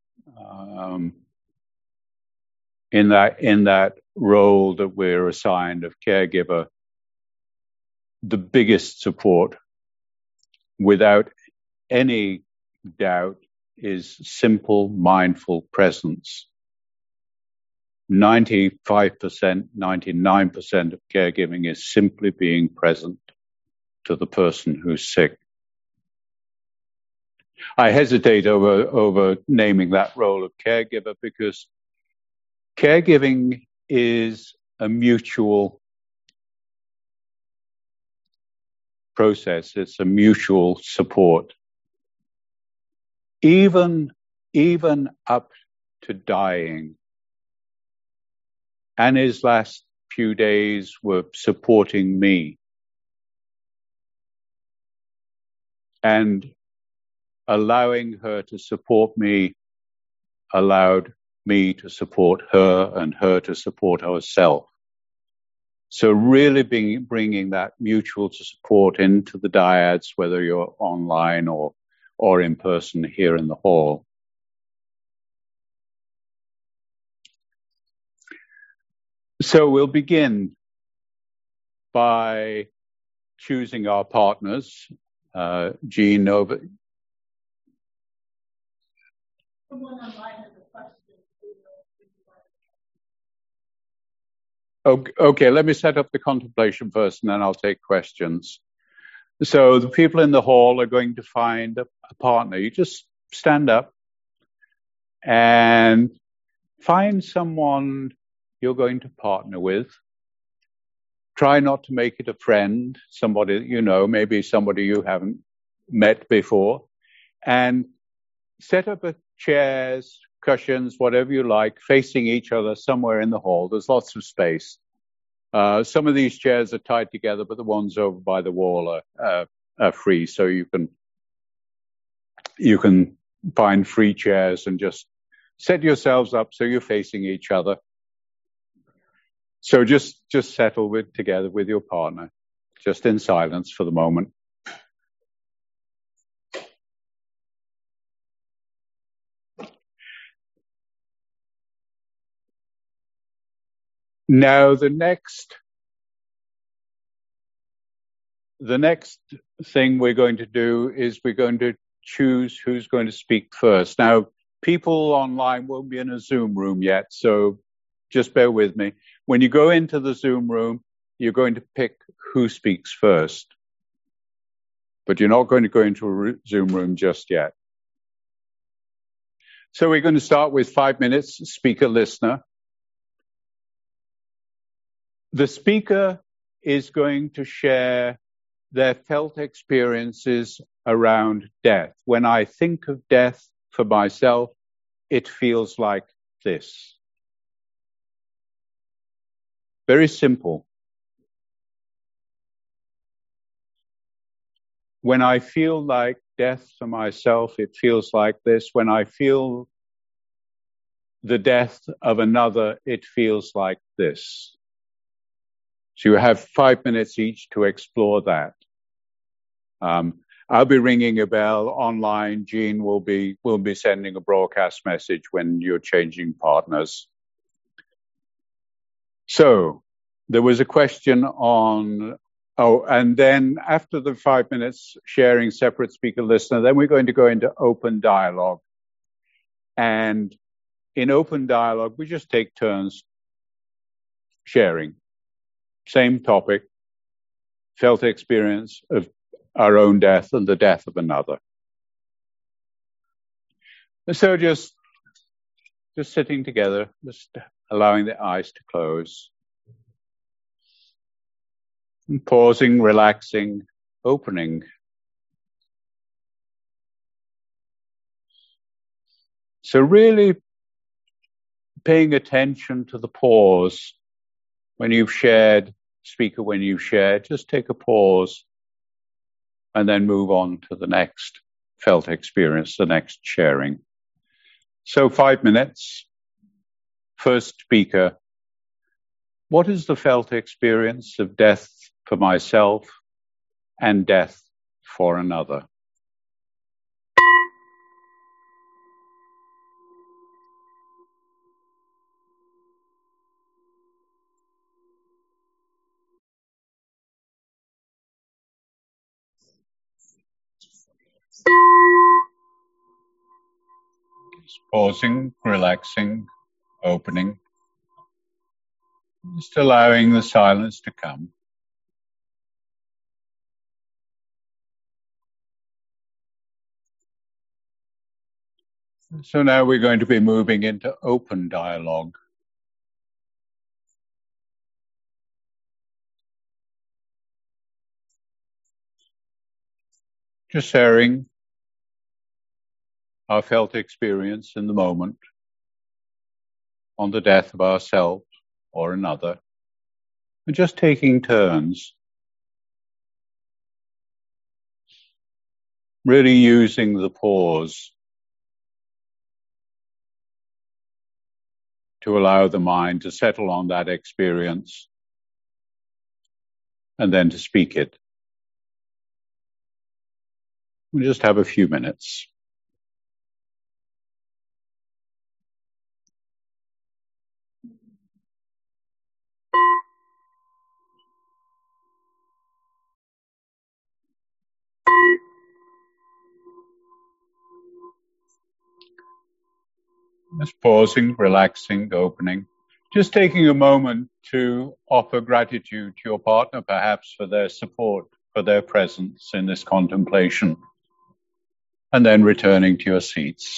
Speaker 2: in that role that we're assigned of caregiver, the biggest support, without any doubt, is simple, mindful presence. 95%, 99% of caregiving is simply being present to the person who's sick. I hesitate over naming that role of caregiver because caregiving is a mutual process. It's a mutual support. Even up to dying. Annie's last few days were supporting me. And allowing her to support me allowed me to support her and her to support herself. So really bringing that mutual support into the dyads, whether you're online or in person here in the hall. So we'll begin by choosing our partners. Jean over. Okay, let me set up the contemplation first and then I'll take questions. So the people in the hall are going to find a partner. You just stand up and find someone you're going to partner with. Try not to make it a friend, somebody you know, maybe somebody you haven't met before. And set up chairs, cushions, whatever you like, facing each other somewhere in the hall. There's lots of space. Some of these chairs are tied together, but the ones over by the wall are free. So you can find free chairs and just set yourselves up so you're facing each other. So just settle together with your partner, just in silence for the moment. Now the next thing we're going to do is we're going to choose who's going to speak first. Now, people online won't be in a Zoom room yet, so just bear with me. When you go into the Zoom room, you're going to pick who speaks first. But you're not going to go into a Zoom room just yet. So we're going to start with 5 minutes, speaker listener. The speaker is going to share their felt experiences around death. When I think of death for myself, it feels like this. Very simple. When I feel like death for myself, it feels like this. When I feel the death of another, it feels like this. So you have 5 minutes each to explore that. I'll be ringing a bell online. Jean will be sending a broadcast message when you're changing partners. So there was a question on, and then after the 5 minutes sharing separate speaker listener, then we're going to go into open dialogue. And in open dialogue, we just take turns sharing. Same topic, felt experience of our own death and the death of another. And so just sitting together, just allowing the eyes to close. And pausing, relaxing, opening. So really paying attention to the pause. When you've shared, speaker, when you've shared, just take a pause and then move on to the next felt experience, the next sharing. So 5 minutes. First speaker. What is the felt experience of death for myself and death for another? Just pausing, relaxing, opening. Just allowing the silence to come. So now we're going to be moving into open dialogue. just sharing our felt experience in the moment on the death of ourselves or another, and just taking turns, really using the pause to allow the mind to settle on that experience and then to speak it. We'll just have a few minutes. Just pausing, relaxing, opening. Just taking a moment to offer gratitude to your partner, perhaps for their support, for their presence in this contemplation, and then returning to your seats.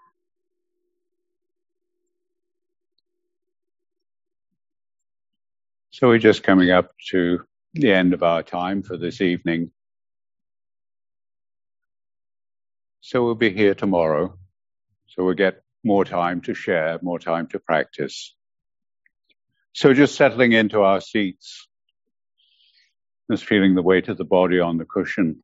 Speaker 2: So we're just coming up to the end of our time for this evening. So we'll be here tomorrow. So we'll get more time to share, more time to practice. So just settling into our seats, just feeling the weight of the body on the cushion.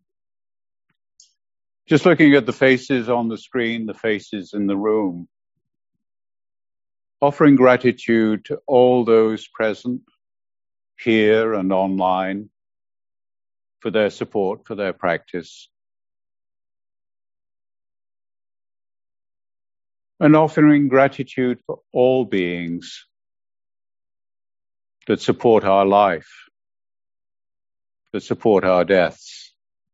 Speaker 2: Just looking at the faces on the screen, the faces in the room. Offering gratitude to all those present here and online for their support, for their practice. And offering gratitude for all beings that support our life, that support our deaths.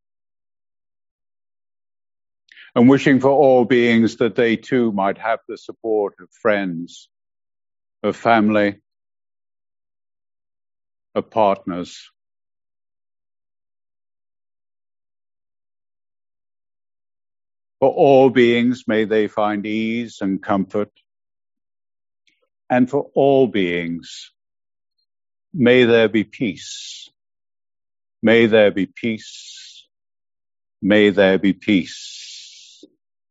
Speaker 2: And wishing for all beings that they too might have the support of friends, of family, of partners. For all beings, may they find ease and comfort. And for all beings, may there be peace. May there be peace. May there be peace.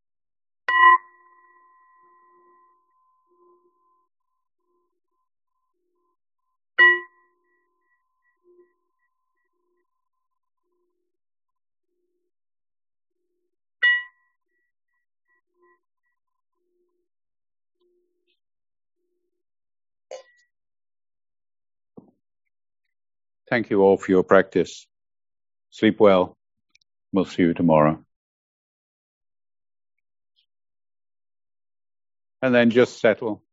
Speaker 2: Thank you all for your practice. Sleep well. We'll see you tomorrow. And then just settle.